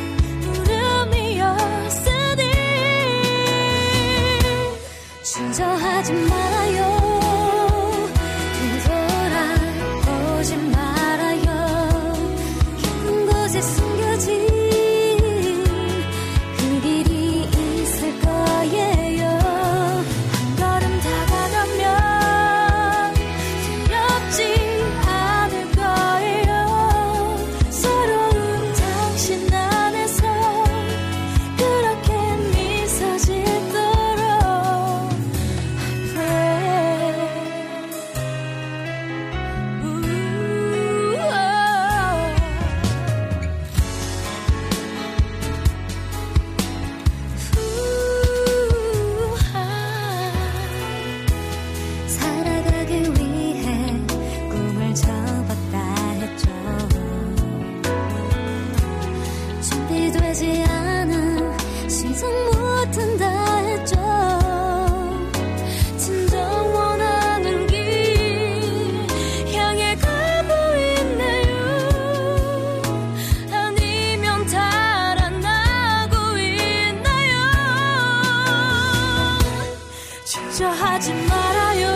물음이었으니 주저하지 말아요. 뒤돌아보지 말아요. 깊은 곳에 숨겨진 그 길이 있을 거예요. 한 걸음 다가가면 두렵지 않을 거예요. 새로운 당신 안에서 그렇게 미소 짓도록 I pray. 살아가기 위해 꿈을 접었다 했죠. 준비되지 않아 시작 못한다 했죠. 진정 원하는 길 향해 가고 있네요. 아니면 달아나고 있나요? 주저하지 말아요.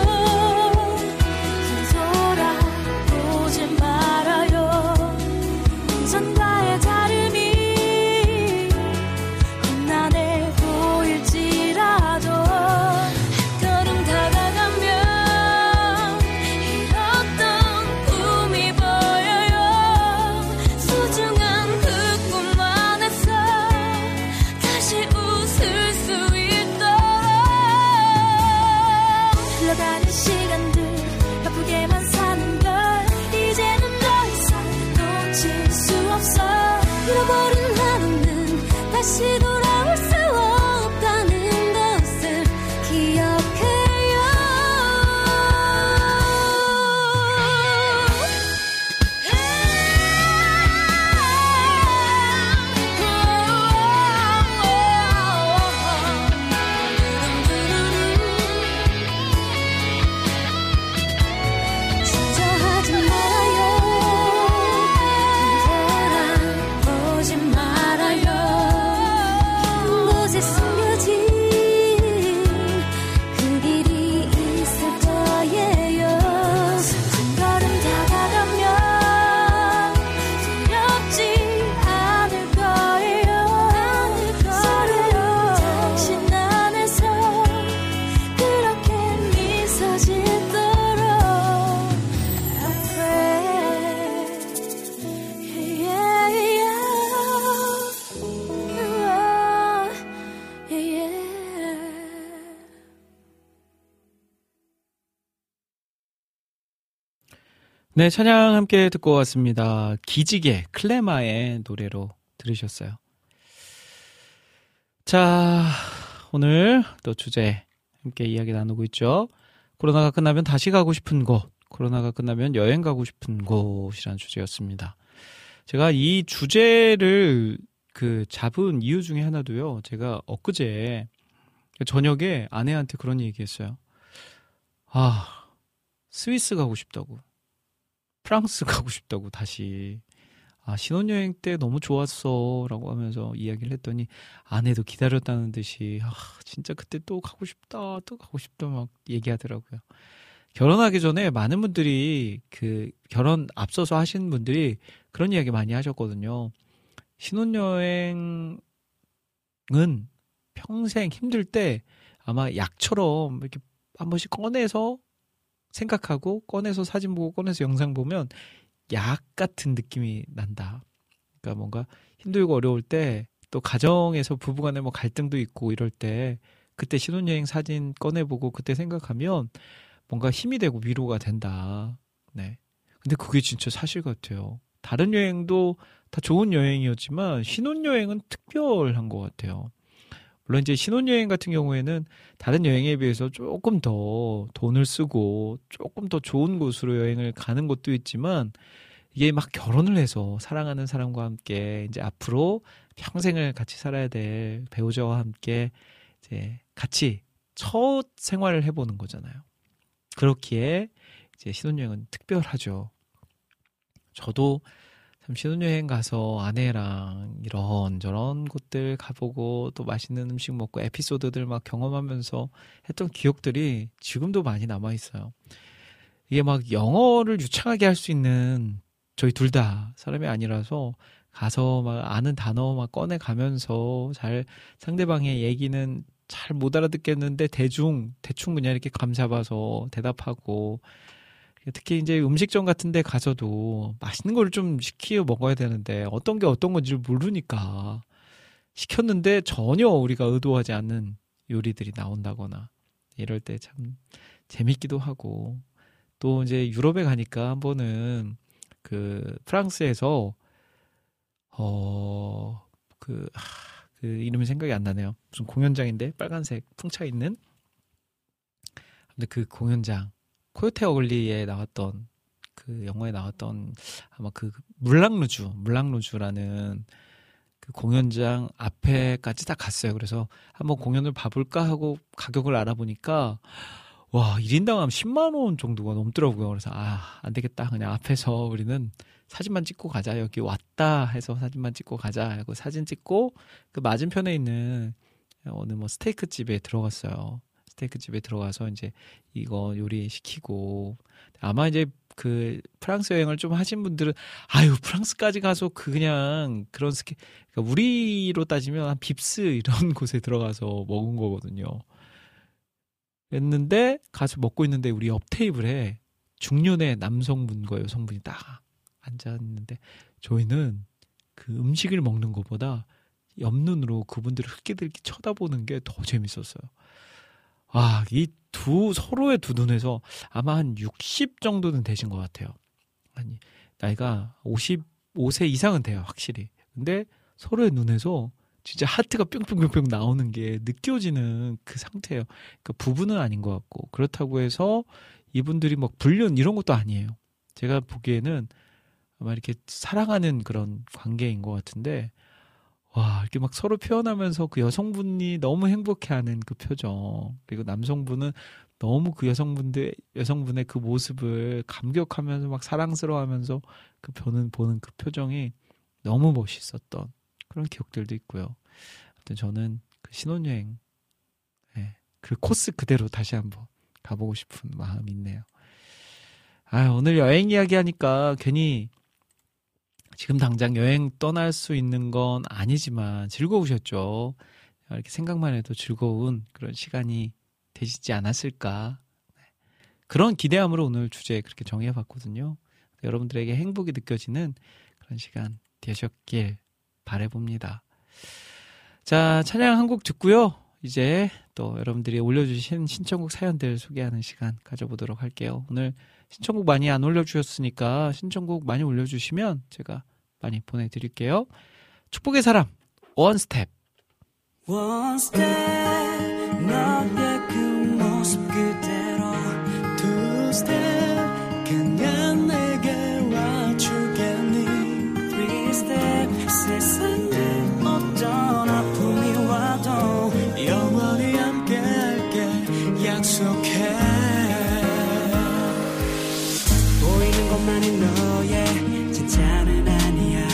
뒤돌아보지 말아요. 이전과의 다름이 험난해 보일지라도 한 걸음 다가가면 잃었던 꿈이 보여요. 소중한 그 꿈 안에서 다시 웃을 수 있도록 네, 찬양 함께 듣고 왔습니다. 기지개 클레마의 노래로 들으셨어요. 자, 오늘 또 주제 함께 이야기 나누고 있죠. 코로나가 끝나면 다시 가고 싶은 곳, 코로나가 끝나면 여행 가고 싶은 곳이라는 주제였습니다. 제가 이 주제를 그 잡은 이유 중에 하나도요. 제가 엊그제 저녁에 아내한테 그런 얘기했어요. 아, 스위스 가고 싶다고. 프랑스 가고 싶다고 다시. 아, 신혼여행 때 너무 좋았어 라고 하면서 이야기를 했더니 아내도 기다렸다는 듯이 아, 진짜 그때 또 가고 싶다 또 가고 싶다 막 얘기하더라고요. 결혼하기 전에 많은 분들이 그 결혼 앞서서 하신 분들이 그런 이야기 많이 하셨거든요. 신혼여행은 평생 힘들 때 아마 약처럼 이렇게 한 번씩 꺼내서 생각하고 꺼내서 사진 보고 꺼내서 영상 보면 약 같은 느낌이 난다. 그러니까 뭔가 힘들고 어려울 때 또 가정에서 부부간에 뭐 갈등도 있고 이럴 때 그때 신혼여행 사진 꺼내보고 그때 생각하면 뭔가 힘이 되고 위로가 된다. 네. 근데 그게 진짜 사실 같아요. 다른 여행도 다 좋은 여행이었지만 신혼여행은 특별한 것 같아요. 물론 이제 신혼여행 같은 경우에는 다른 여행에 비해서 조금 더 돈을 쓰고 조금 더 좋은 곳으로 여행을 가는 것도 있지만 이게 막 결혼을 해서 사랑하는 사람과 함께 이제 앞으로 평생을 같이 살아야 될 배우자와 함께 이제 같이 첫 생활을 해보는 거잖아요. 그렇기에 이제 신혼여행은 특별하죠. 저도 참 신혼여행 가서 아내랑 이런저런 곳들 가보고 또 맛있는 음식 먹고 에피소드들 막 경험하면서 했던 기억들이 지금도 많이 남아있어요. 이게 막 영어를 유창하게 할 수 있는 저희 둘 다 사람이 아니라서 가서 막 아는 단어 막 꺼내가면서 잘 상대방의 얘기는 잘 못 알아듣겠는데 대충 대충 그냥 이렇게 감잡아서 대답하고 특히 이제 음식점 같은 데 가서도 맛있는 걸 좀 시켜 먹어야 되는데 어떤 게 어떤 건지를 모르니까 시켰는데 전혀 우리가 의도하지 않는 요리들이 나온다거나 이럴 때 참 재밌기도 하고 또 이제 유럽에 가니까 한 번은 그 프랑스에서 어 그 그 이름이 생각이 안 나네요. 무슨 공연장인데 빨간색 풍차 있는 근데 그 공연장 코요테 어글리에 나왔던 그 영화에 나왔던 아마 그 물랑루주 물랑루주라는 그 공연장 앞에까지 다 갔어요. 그래서 한번 공연을 봐볼까 하고 가격을 알아보니까 와 일 인당 한 십만 원 정도가 넘더라고요. 그래서 아 안 되겠다 그냥 앞에서 우리는 사진만 찍고 가자. 여기 왔다 해서 사진만 찍고 가자 하고 사진 찍고 그 맞은편에 있는 어느 뭐 스테이크 집에 들어갔어요. 스테이크 집에 들어가서 이제 이거 요리 시키고 아마 이제 그 프랑스 여행을 좀 하신 분들은 아유 프랑스까지 가서 그 그냥 그런 스케 그러니까 우리로 따지면 한 빕스 이런 곳에 들어가서 먹은 거거든요. 했는데 가서 먹고 있는데 우리 옆 테이블에 중년의 남성분과 여성분이 딱 앉아 있는데 저희는 그 음식을 먹는 것보다 옆눈으로 그분들을 흘끼들끼 쳐다보는 게 더 재밌었어요. 아, 이 두, 서로의 두 눈에서 아마 한 육십 정도는 되신 것 같아요. 아니, 나이가 오십오 세 이상은 돼요, 확실히. 근데 서로의 눈에서 진짜 하트가 뿅뿅뿅뿅 나오는 게 느껴지는 그 상태예요. 그러니까 부부는 아닌 것 같고. 그렇다고 해서 이분들이 막 불륜 이런 것도 아니에요. 제가 보기에는 아마 이렇게 사랑하는 그런 관계인 것 같은데, 와, 이렇게 막 서로 표현하면서 그 여성분이 너무 행복해하는 그 표정, 그리고 남성분은 너무 그 여성분들, 여성분의 그 모습을 감격하면서 막 사랑스러워하면서 그 보는, 보는 그 표정이 너무 멋있었던 그런 기억들도 있고요. 아무튼 저는 그 신혼여행, 네, 그 코스 그대로 다시 한번 가보고 싶은 마음이 있네요. 아, 오늘 여행 이야기 하니까 괜히 지금 당장 여행 떠날 수 있는 건 아니지만 즐거우셨죠? 이렇게 생각만 해도 즐거운 그런 시간이 되시지 않았을까? 그런 기대함으로 오늘 주제 그렇게 정해봤거든요. 여러분들에게 행복이 느껴지는 그런 시간 되셨길 바라봅니다. 자, 찬양 한 곡 듣고요. 이제 또 여러분들이 올려주신 신청곡 사연들 소개하는 시간 가져보도록 할게요. 오늘 신청곡 많이 안 올려주셨으니까 신청곡 많이 올려주시면 제가 많이 보내드릴게요. 축복의 사람 원 스텝. One step 너의 그 모습 그대로 Two step 그냥 내게 와주겠니 Three step 세상 그 어떤 아픔이 와도 영원히 함께 할게 약속해 보이는 것만이 너의 진짜는 아니야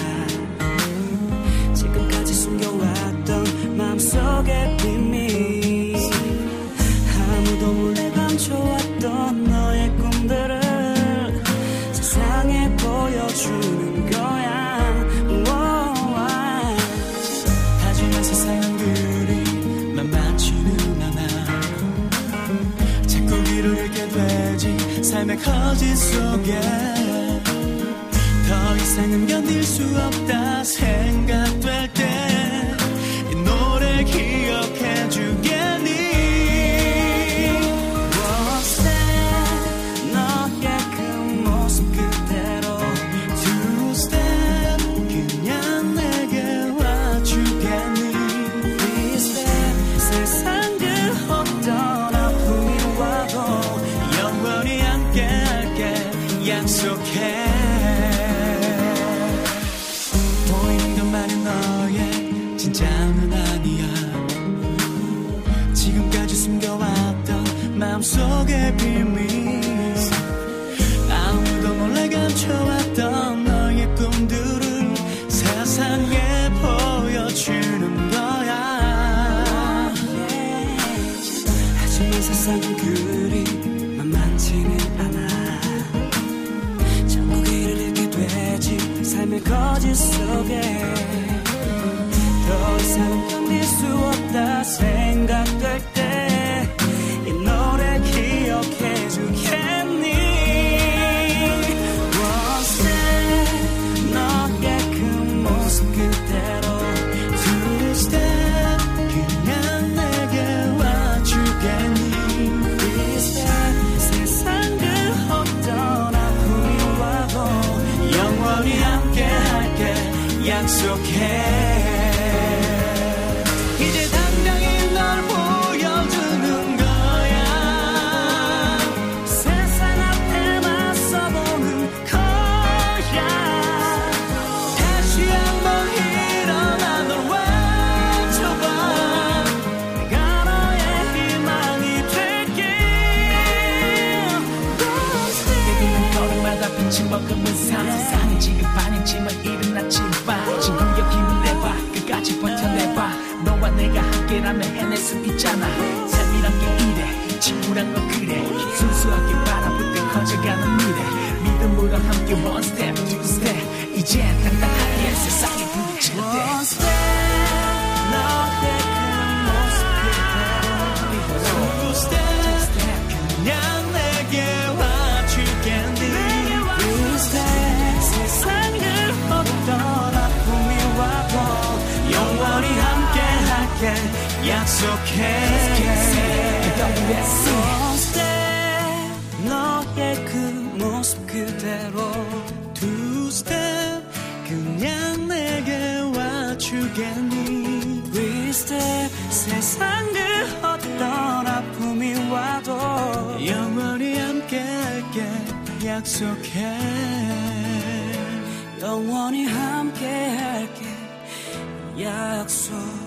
지금까지 숨겨왔던 마음속의 비밀 아무도 몰래 감춰왔던 너의 꿈들을 세상에 보여주는 거야 우와. 하지만 세상은 그리 만만치는 않아 자꾸 길을 잃게 되지 삶의 거짓 속에 더 이상은 견딜 수 없다 생각될 때 이 노래 기억해 주겠니 One step 너의 그 모습 그대로 Two step 그냥 내게 와주겠니 Three step 세상 그 어떤 아픔이 와도 영원히 함께 할게 약속해 너의 진짜는 아니야 지금까지 숨겨왔던 마음속의 비밀 아무도 몰래 감춰왔던 너의 꿈들을 세상에 보여주는 거야 하지만 세상은 그리 만만치는 않아 자꾸 길을 잃게 되지 삶의 거짓 속에 더 이상은 견딜 수 없다 생각될 때 이 노래 기억해 주겠니 One step 너의 그 모습 그대로 Two step 그냥 내게 와주겠니 Three step 세상 그 어떤 아픔이 와도 영원히 함께 할게 약속해 이제 당장이 널 보여주는 거야 세상 앞에 맞서보는 거야 다시 한번 일어나 널 외쳐봐 내가 너의 희망이 될게 내게 걸음마다 빛을 머금은 삶 세상이 지금 반했지만 일어났지 마 친구여 힘을 내봐 끝까지 버텨내봐 너와 내가 함께라면 해낼 수 있잖아 삶이란 게 이래 친구란 건 그래 순수하게 바라볼 때 커져가는 미래 믿음으로 함께 one step two step 이제 당당하게 세상에 부딪힐 때 One step 너의 그 모습 그대로 Two step 그냥 내게 와주겠니 Three step 세상을 어떤 아픔이 와도 영원히 함께 할게 약속해 One step 너의 그 모습 그대로 Two step 그냥 내게 와주겠니 Three step 세상 그 어떤 아픔이 와도 영원히 함께 할게 약속해 영원히 함께 할게 약속해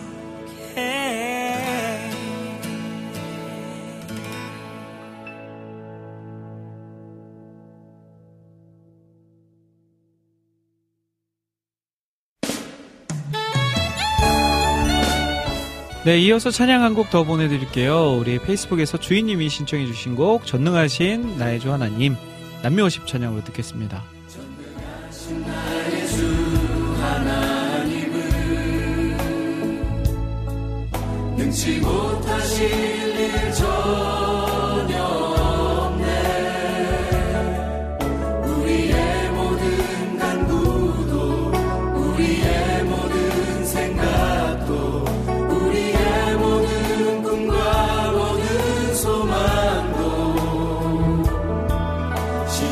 네, 이어서 찬양 한 곡 더 보내드릴게요. 우리 페이스북에서 주인님이 신청해주신 곡 전능하신 나의 주 하나님 남묘십 찬양으로 듣겠습니다. 전능하신 나의 주 하나님은 능치 못하실 일 전혀 없네 우리의 모든 간구도 우리의 모든 생각도 우리의 모든 꿈과 모든 소망도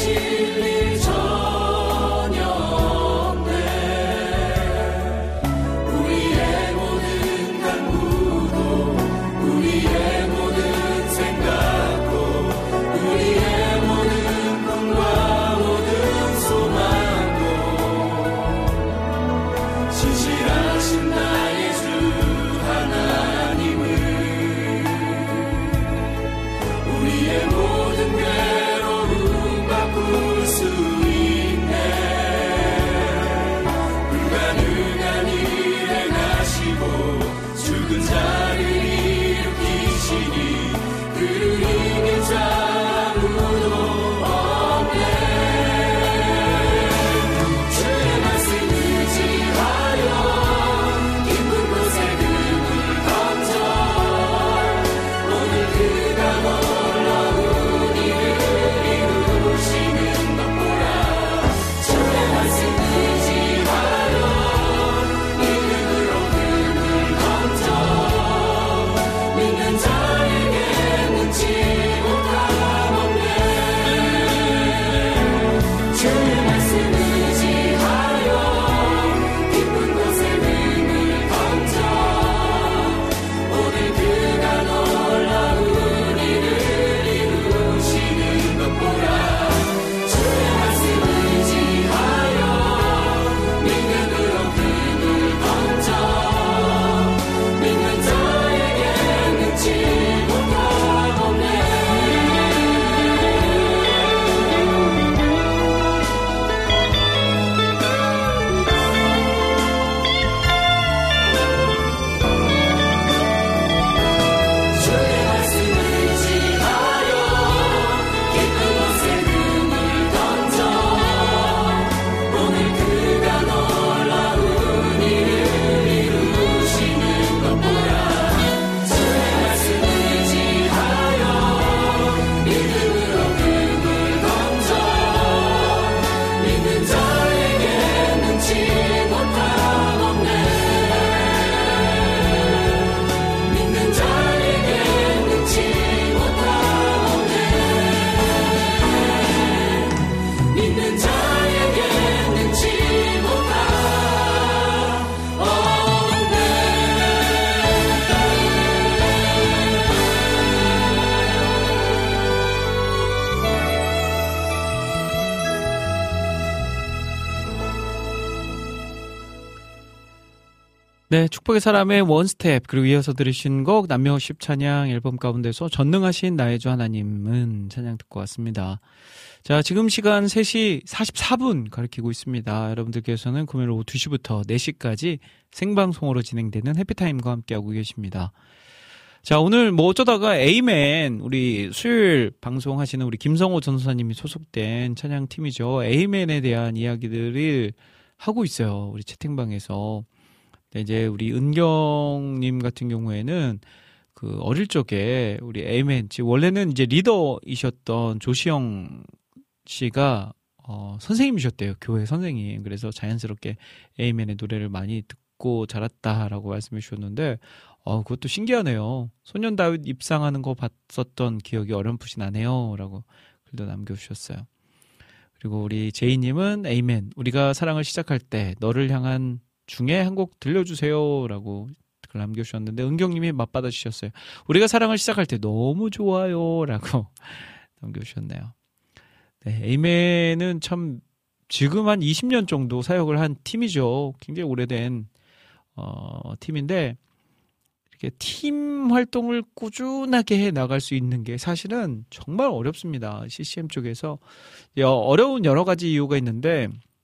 네, 축복의 사람의 원스텝, 그리고 이어서 들으신 곡 남명십 찬양 앨범 가운데서 전능하신 나의 주 하나님은 찬양 듣고 왔습니다. 자, 지금 시간 세 시 사십사 분 가리키고 있습니다. 여러분들께서는 금요일 오후 두 시부터 네 시까지 생방송으로 진행되는 해피타임과 함께하고 계십니다. 자, 오늘 뭐 어쩌다가 에이맨, 우리 수요일 방송하시는 우리 김성호 전도사님이 소속된 찬양팀이죠. 에이맨에 대한 이야기들을 하고 있어요. 우리 채팅방에서. 네, 이제 우리 은경님 같은 경우에는 그 어릴 적에 우리 에이맨, 원래는 이제 리더이셨던 조시영 씨가 어, 선생님이셨대요. 교회 선생님. 그래서 자연스럽게 에이맨의 노래를 많이 듣고 자랐다라고 말씀해 주셨는데, 어, 그것도 신기하네요. 소년 다윗 입상하는 거 봤었던 기억이 어렴풋이 나네요. 라고 글도 남겨주셨어요. 그리고 우리 제이님은 에이맨, 우리가 사랑을 시작할 때 너를 향한 중에 한 곡 들려주세요. 라고 글 남겨주셨는데, 은경님이 맞받아주셨어요. 우리가 사랑을 시작할 때 너무 좋아요. 라고 남겨주셨네요. 네, 에이맨은 참 지금 한 이십 년 정도 사역을 한 팀이죠. 굉장히 오래된 어, 팀인데, 이렇게 팀 활동을 꾸준하게 해 나갈 수 있는 게 사실은 정말 어렵습니다. 씨씨엠 쪽에서 어려운 여러 가지 이유가 있는데,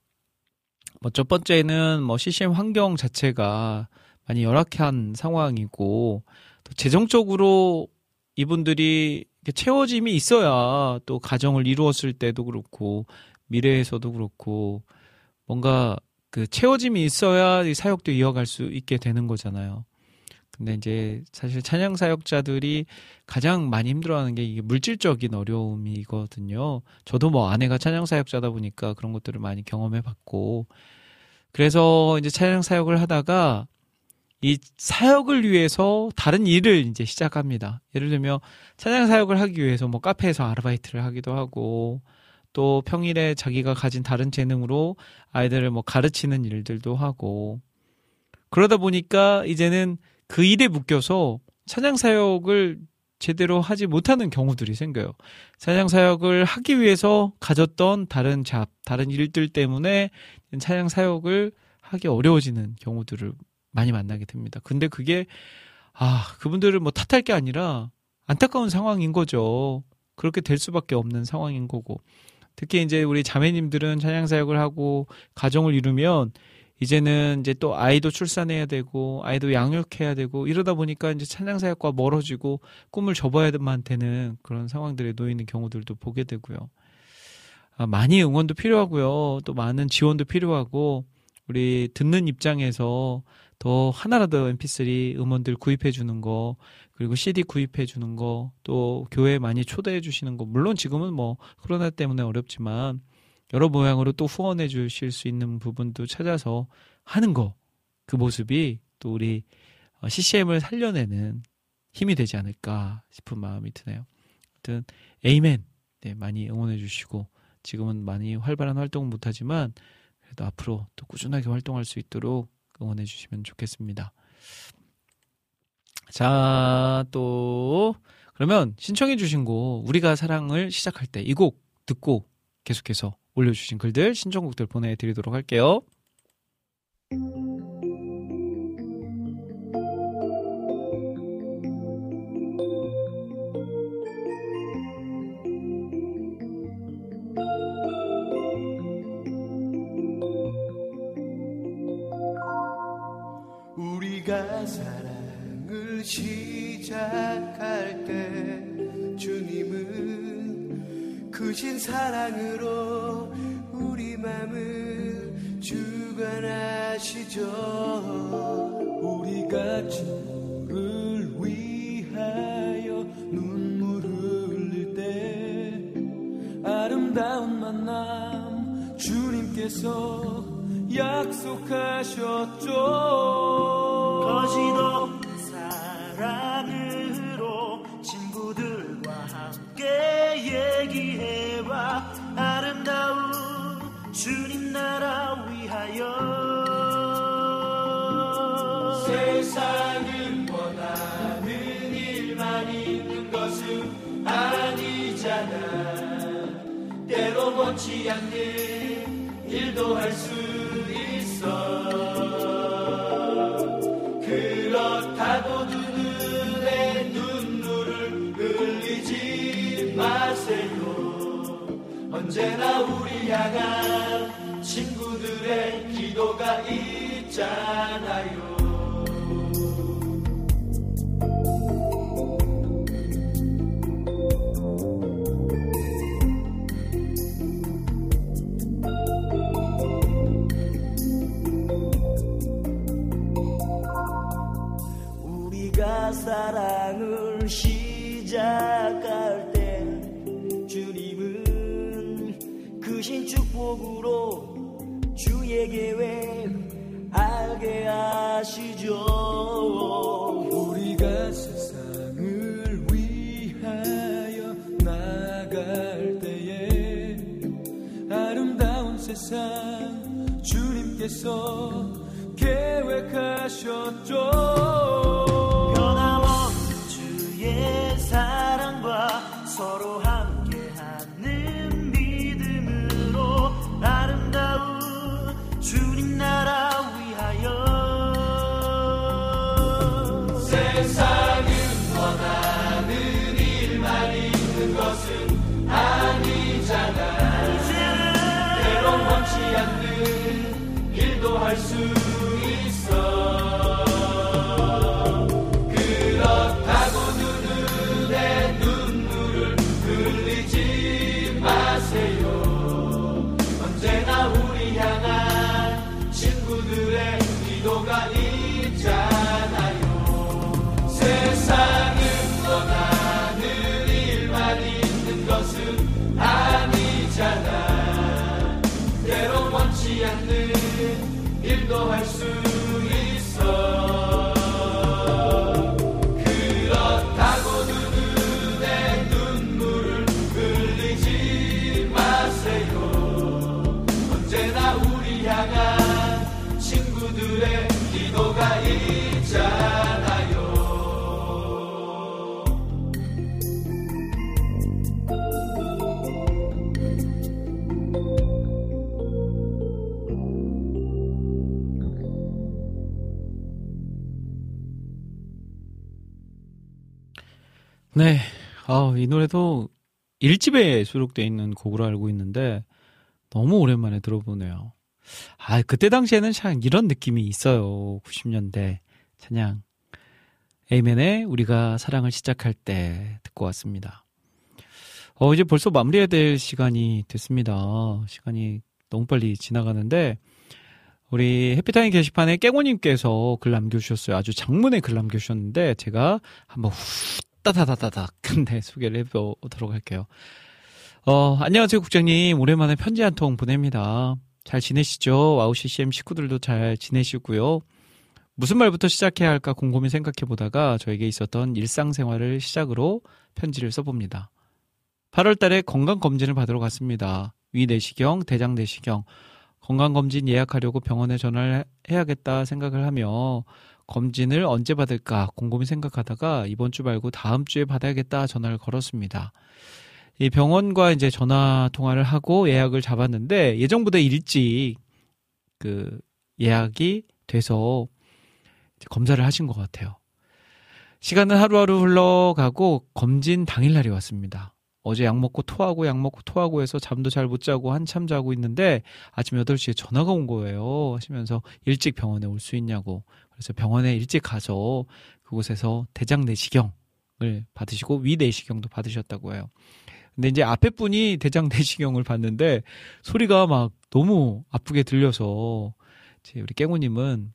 뭐 첫 번째는 뭐 씨씨엠 환경 자체가 많이 열악한 상황이고, 또 재정적으로 이분들이 채워짐이 있어야 또 가정을 이루었을 때도 그렇고 미래에서도 그렇고 뭔가 그 채워짐이 있어야 이 사역도 이어갈 수 있게 되는 거잖아요. 근데 이제 사실 찬양 사역자들이 가장 많이 힘들어하는 게 이게 물질적인 어려움이거든요. 저도 뭐 아내가 찬양 사역자다 보니까 그런 것들을 많이 경험해 봤고, 그래서 이제 찬양 사역을 하다가 이 사역을 위해서 다른 일을 이제 시작합니다. 예를 들면 찬양 사역을 하기 위해서 뭐 카페에서 아르바이트를 하기도 하고, 또 평일에 자기가 가진 다른 재능으로 아이들을 뭐 가르치는 일들도 하고 그러다 보니까 이제는 그 일에 묶여서 찬양 사역을 제대로 하지 못하는 경우들이 생겨요. 찬양 사역을 하기 위해서 가졌던 다른 잡, 다른 일들 때문에 찬양 사역을 하기 어려워지는 경우들을 많이 만나게 됩니다. 근데 그게 아, 그분들을 뭐 탓할 게 아니라 안타까운 상황인 거죠. 그렇게 될 수밖에 없는 상황인 거고. 특히 이제 우리 자매님들은 찬양 사역을 하고 가정을 이루면 이제는 이제 또 아이도 출산해야 되고 아이도 양육해야 되고 이러다 보니까 이제 찬양 사역과 멀어지고 꿈을 접어야만 되는 그런 상황들에 놓이는 경우들도 보게 되고요. 아, 많이 응원도 필요하고요. 또 많은 지원도 필요하고 우리 듣는 입장에서 더 하나라도 엠피쓰리 음원들 구입해 주는 거 그리고 씨디 구입해 주는 거 또 교회에 많이 초대해 주시는 거 물론 지금은 뭐 코로나 때문에 어렵지만 여러 모양으로 또 후원해 주실 수 있는 부분도 찾아서 하는 거 그 모습이 또 우리 씨씨엠을 살려내는 힘이 되지 않을까 싶은 마음이 드네요. 아무튼 에이멘 네, 많이 응원해 주시고 지금은 많이 활발한 활동은 못하지만 그래도 앞으로 또 꾸준하게 활동할 수 있도록 응원해 주시면 좋겠습니다. 자, 또 그러면 신청해 주신 곡 우리가 사랑을 시작할 때 이 곡 듣고 계속해서 올려주신 글들 신청곡들 보내드리도록 할게요. 우리가 사랑을 시작할 때 주님은 크신 사랑으로 우리 맘을 주관하시죠. 우리가 주를 위하여 눈물을 흘릴 때 아름다운 만남 주님께서 약속하셨죠. 거짓 없는 사랑으로 친구들과 함께 얘기해봐. 아름다운 주님 나라 위하여. 세상은 원하는 일만 있는 것은 아니잖아. 때로 원치 않는 일도 할 수 그렇다고 두 눈에 눈물을 흘리지 마세요. 언제나 우리 향한 친구들의 기도가 있잖아요. 사랑을 시작할 때 주님은 크신 축복으로 주의 계획 알게 하시죠. 우리가 세상을 위하여 나갈 때에 아름다운 세상 주님께서 계획하셨죠. 사랑과 서로 함께하는 믿음으로 아름다운 주님 나라 위하여. 세상은 원하는 일만 있는 것은 아니잖아. 때론 원치 않는 일도 할 수 있어. 그렇다고 눈에 눈물을 네. 아, 이 노래도 일 집에 수록되어 있는 곡으로 알고 있는데 너무 오랜만에 들어보네요. 아, 그때 당시에는 참 이런 느낌이 있어요. 구십 년대 찬양. 에이맨의 우리가 사랑을 시작할 때 듣고 왔습니다. 어, 이제 벌써 마무리해야 될 시간이 됐습니다. 시간이 너무 빨리 지나가는데 우리 해피타임 게시판에 깨고님께서 글 남겨주셨어요. 아주 장문의 글 남겨주셨는데 제가 한번 후 따다다다닥 근데 소개를 해보도록 할게요. 어, 안녕하세요 국장님. 오랜만에 편지 한 통 보냅니다. 잘 지내시죠? 와우 씨씨엠 식구들도 잘 지내시고요. 무슨 말부터 시작해야 할까 곰곰이 생각해보다가 저에게 있었던 일상생활을 시작으로 편지를 써봅니다. 팔월 달에 건강검진을 받으러 갔습니다. 위내시경, 대장내시경. 건강검진 예약하려고 병원에 전화를 해야겠다 생각을 하며 검진을 언제 받을까 곰곰이 생각하다가 이번 주 말고 다음 주에 받아야겠다 전화를 걸었습니다. 이 병원과 이제 전화 통화를 하고 예약을 잡았는데 예정보다 일찍 그 예약이 돼서 이제 검사를 하신 것 같아요. 시간은 하루하루 흘러가고 검진 당일날이 왔습니다. 어제 약 먹고 토하고 약 먹고 토하고 해서 잠도 잘 못 자고 한참 자고 있는데 아침 여덟 시에 전화가 온 거예요. 하시면서 일찍 병원에 올 수 있냐고. 그래서 병원에 일찍 가서 그곳에서 대장 내시경을 받으시고 위 내시경도 받으셨다고 해요. 근데 이제 앞에 분이 대장 내시경을 받는데 소리가 막 너무 아프게 들려서 이제 우리 깽우님은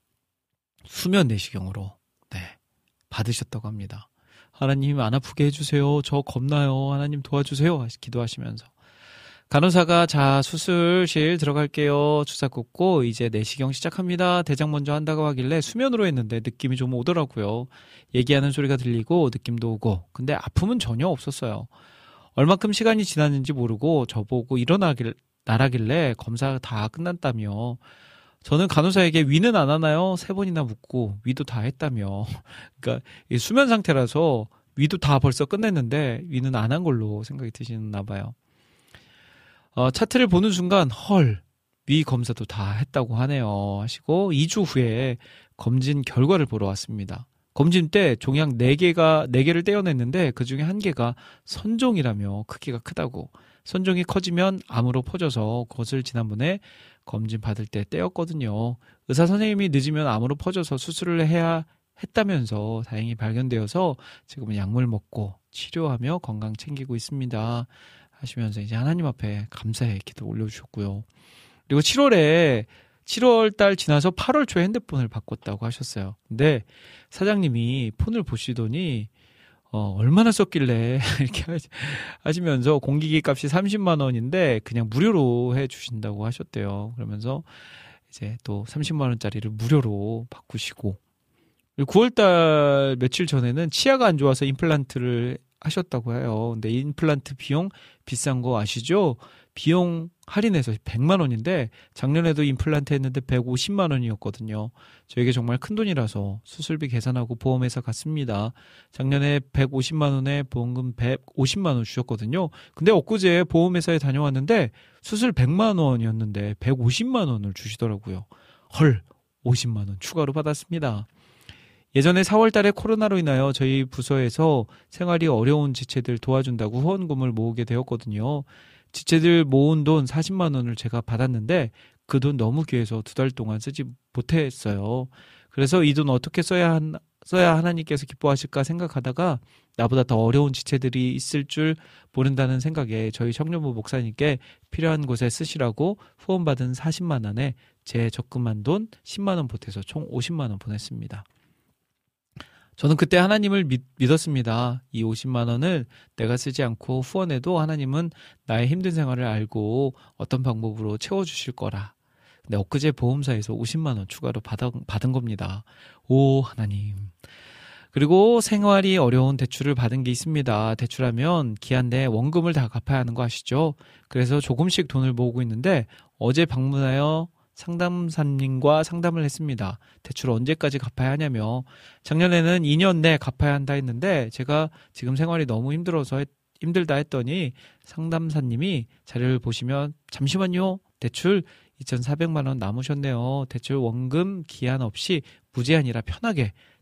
수면 내시경으로 네, 받으셨다고 합니다. 하나님 안 아프게 해주세요. 저 겁나요. 하나님 도와주세요. 기도하시면서 간호사가 자 수술실 들어갈게요. 주사 꽂고 이제 내시경 시작합니다. 대장 먼저 한다고 하길래 수면으로 했는데 느낌이 좀 오더라고요. 얘기하는 소리가 들리고 느낌도 오고 근데 아픔은 전혀 없었어요. 얼마큼 시간이 지났는지 모르고 저보고 일어나길 나라길래 검사가 다 끝났다며 저는 간호사에게 위는 안 하나요? 세 번이나 묻고 위도 다 했다며 그러니까 수면 상태라서 위도 다 벌써 끝냈는데 위는 안 한 걸로 생각이 드시나 봐요. 어, 차트를 보는 순간 헐 위 검사도 다 했다고 하네요 하시고 이 주 후에 검진 결과를 보러 왔습니다. 검진 때 종양 네 개가 네 개를 떼어냈는데 그중에 한 개가 선종이라며 크기가 크다고. 선종이 커지면 암으로 퍼져서 그것을 지난번에 검진 받을 때 떼었거든요. 의사 선생님이 늦으면 암으로 퍼져서 수술을 해야 했다면서 다행히 발견되어서 지금은 약물 먹고 치료하며 건강 챙기고 있습니다. 하시면서 이제 하나님 앞에 감사의 기도 올려주셨고요. 그리고 칠월에 칠월 달 지나서 팔월 초에 핸드폰을 바꿨다고 하셨어요. 근데 사장님이 폰을 보시더니 어, 얼마나 썼길래 이렇게 하시면서 공기기 값이 삼십만 원인데 그냥 무료로 해주신다고 하셨대요. 그러면서 이제 또 삼십만 원짜리를 무료로 바꾸시고 구월 달 며칠 전에는 치아가 안 좋아서 임플란트를 하셨다고 해요. 근데 임플란트 비용 비싼 거 아시죠? 비용 할인해서 백만 원인데 작년에도 임플란트 했는데 백오십만 원이었거든요. 저에게 정말 큰 돈이라서 수술비 계산하고 보험회사 갔습니다. 작년에 백오십만 원에 보험금 백오십만 원 주셨거든요. 근데 엊그제 보험회사에 다녀왔는데 수술 백만 원이었는데 백오십만 원을 주시더라고요. 헐, 오십만 원 추가로 받았습니다. 예전에 사월 달에 코로나로 인하여 저희 부서에서 생활이 어려운 지체들 도와준다고 후원금을 모으게 되었거든요. 지체들 모은 돈 사십만 원을 제가 받았는데 그 돈 너무 귀해서 두 달 동안 쓰지 못했어요. 그래서 이 돈 어떻게 써야, 한, 써야 하나님께서 기뻐하실까 생각하다가 나보다 더 어려운 지체들이 있을 줄 모른다는 생각에 저희 청년부 목사님께 필요한 곳에 쓰시라고 후원받은 사십만 원에 제 적금한 돈 십만 원 보태서 총 오십만 원 보냈습니다. 저는 그때 하나님을 믿, 믿었습니다. 이 오십만 원을 내가 쓰지 않고 후원해도 하나님은 나의 힘든 생활을 알고 어떤 방법으로 채워주실 거라. 근데 엊그제 보험사에서 오십만 원 추가로 받아, 받은 겁니다. 오 하나님. 그리고 생활이 어려운 대출을 받은 게 있습니다. 대출하면 기한 내에 원금을 다 갚아야 하는 거 아시죠? 그래서 조금씩 돈을 모으고 있는데 어제 방문하여 상담사님과 상담을 했습니다. 대출 언제까지 갚아야 하냐며 작년에는 이 년 내 갚아야 한다 했는데 제가 지금 생활이 너무 힘들어서 했, 힘들다 했더니 상담사님이 자료를 보시면 잠시만요. 대출 이천사백만 원 남으셨네요. 대출 원금 기한 없이 무제한이라 편하게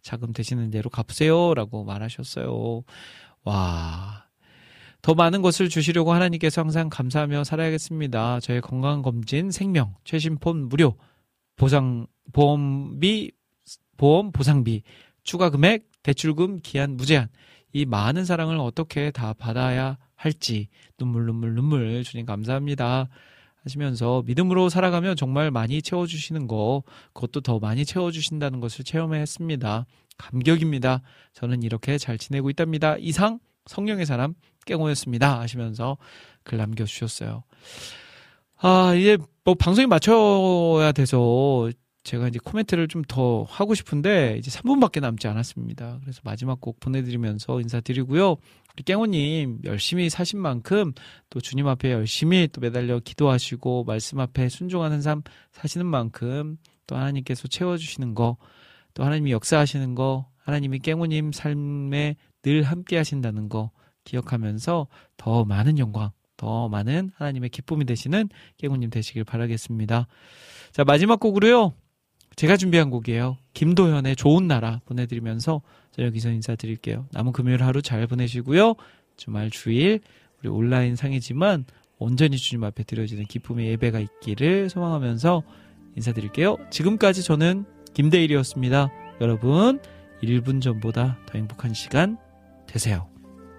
자금 되시는 대로 갚으세요 라고 말하셨어요. 와, 더 많은 것을 주시려고 하나님께서 항상 감사하며 살아야겠습니다. 저의 건강검진, 생명, 최신폰 무료, 보상, 보험비, 보험 보상비, 추가 금액, 대출금, 기한 무제한, 이 많은 사랑을 어떻게 다 받아야 할지 눈물 눈물 눈물 주님 감사합니다 하시면서 믿음으로 살아가면 정말 많이 채워주시는 거, 그것도 더 많이 채워주신다는 것을 체험했습니다. 감격입니다. 저는 이렇게 잘 지내고 있답니다. 이상 성령의 사람 깽호였습니다 하시면서 글 남겨주셨어요. 아, 이제 뭐 방송이 맞춰야 돼서 제가 이제 코멘트를 좀 더 하고 싶은데 이제 삼 분밖에 남지 않았습니다. 그래서 마지막 곡 보내드리면서 인사드리고요. 우리 깽호님 열심히 사신 만큼 또 주님 앞에 열심히 또 매달려 기도하시고 말씀 앞에 순종하는 삶 사시는 만큼 또 하나님께서 채워주시는 거, 또 하나님이 역사하시는 거, 하나님이 깽호님 삶에 늘 함께 하신다는 거 기억하면서 더 많은 영광, 더 많은 하나님의 기쁨이 되시는 깽호님 되시길 바라겠습니다. 자, 마지막 곡으로요. 제가 준비한 곡이에요. 김도현의 좋은 나라 보내드리면서 저 여기서 인사드릴게요. 남은 금요일 하루 잘 보내시고요. 주말 주일 우리 온라인 상이지만 온전히 주님 앞에 드려지는 기쁨의 예배가 있기를 소망하면서 인사드릴게요. 지금까지 저는 김대일이었습니다. 여러분 일 분 전보다 더 행복한 시간 되세요.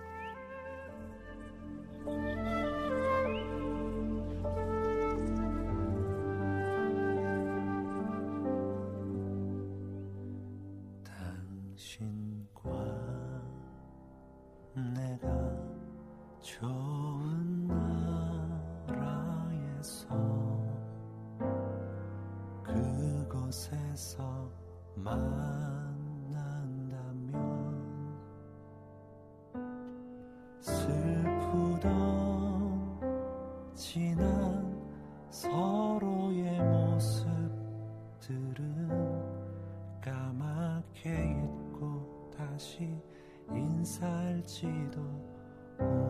내가 좋은 나라에서 그곳에서 만난다면 슬프던 지난 서로의 모습들은 까맣게 잊고 다시 인사할지도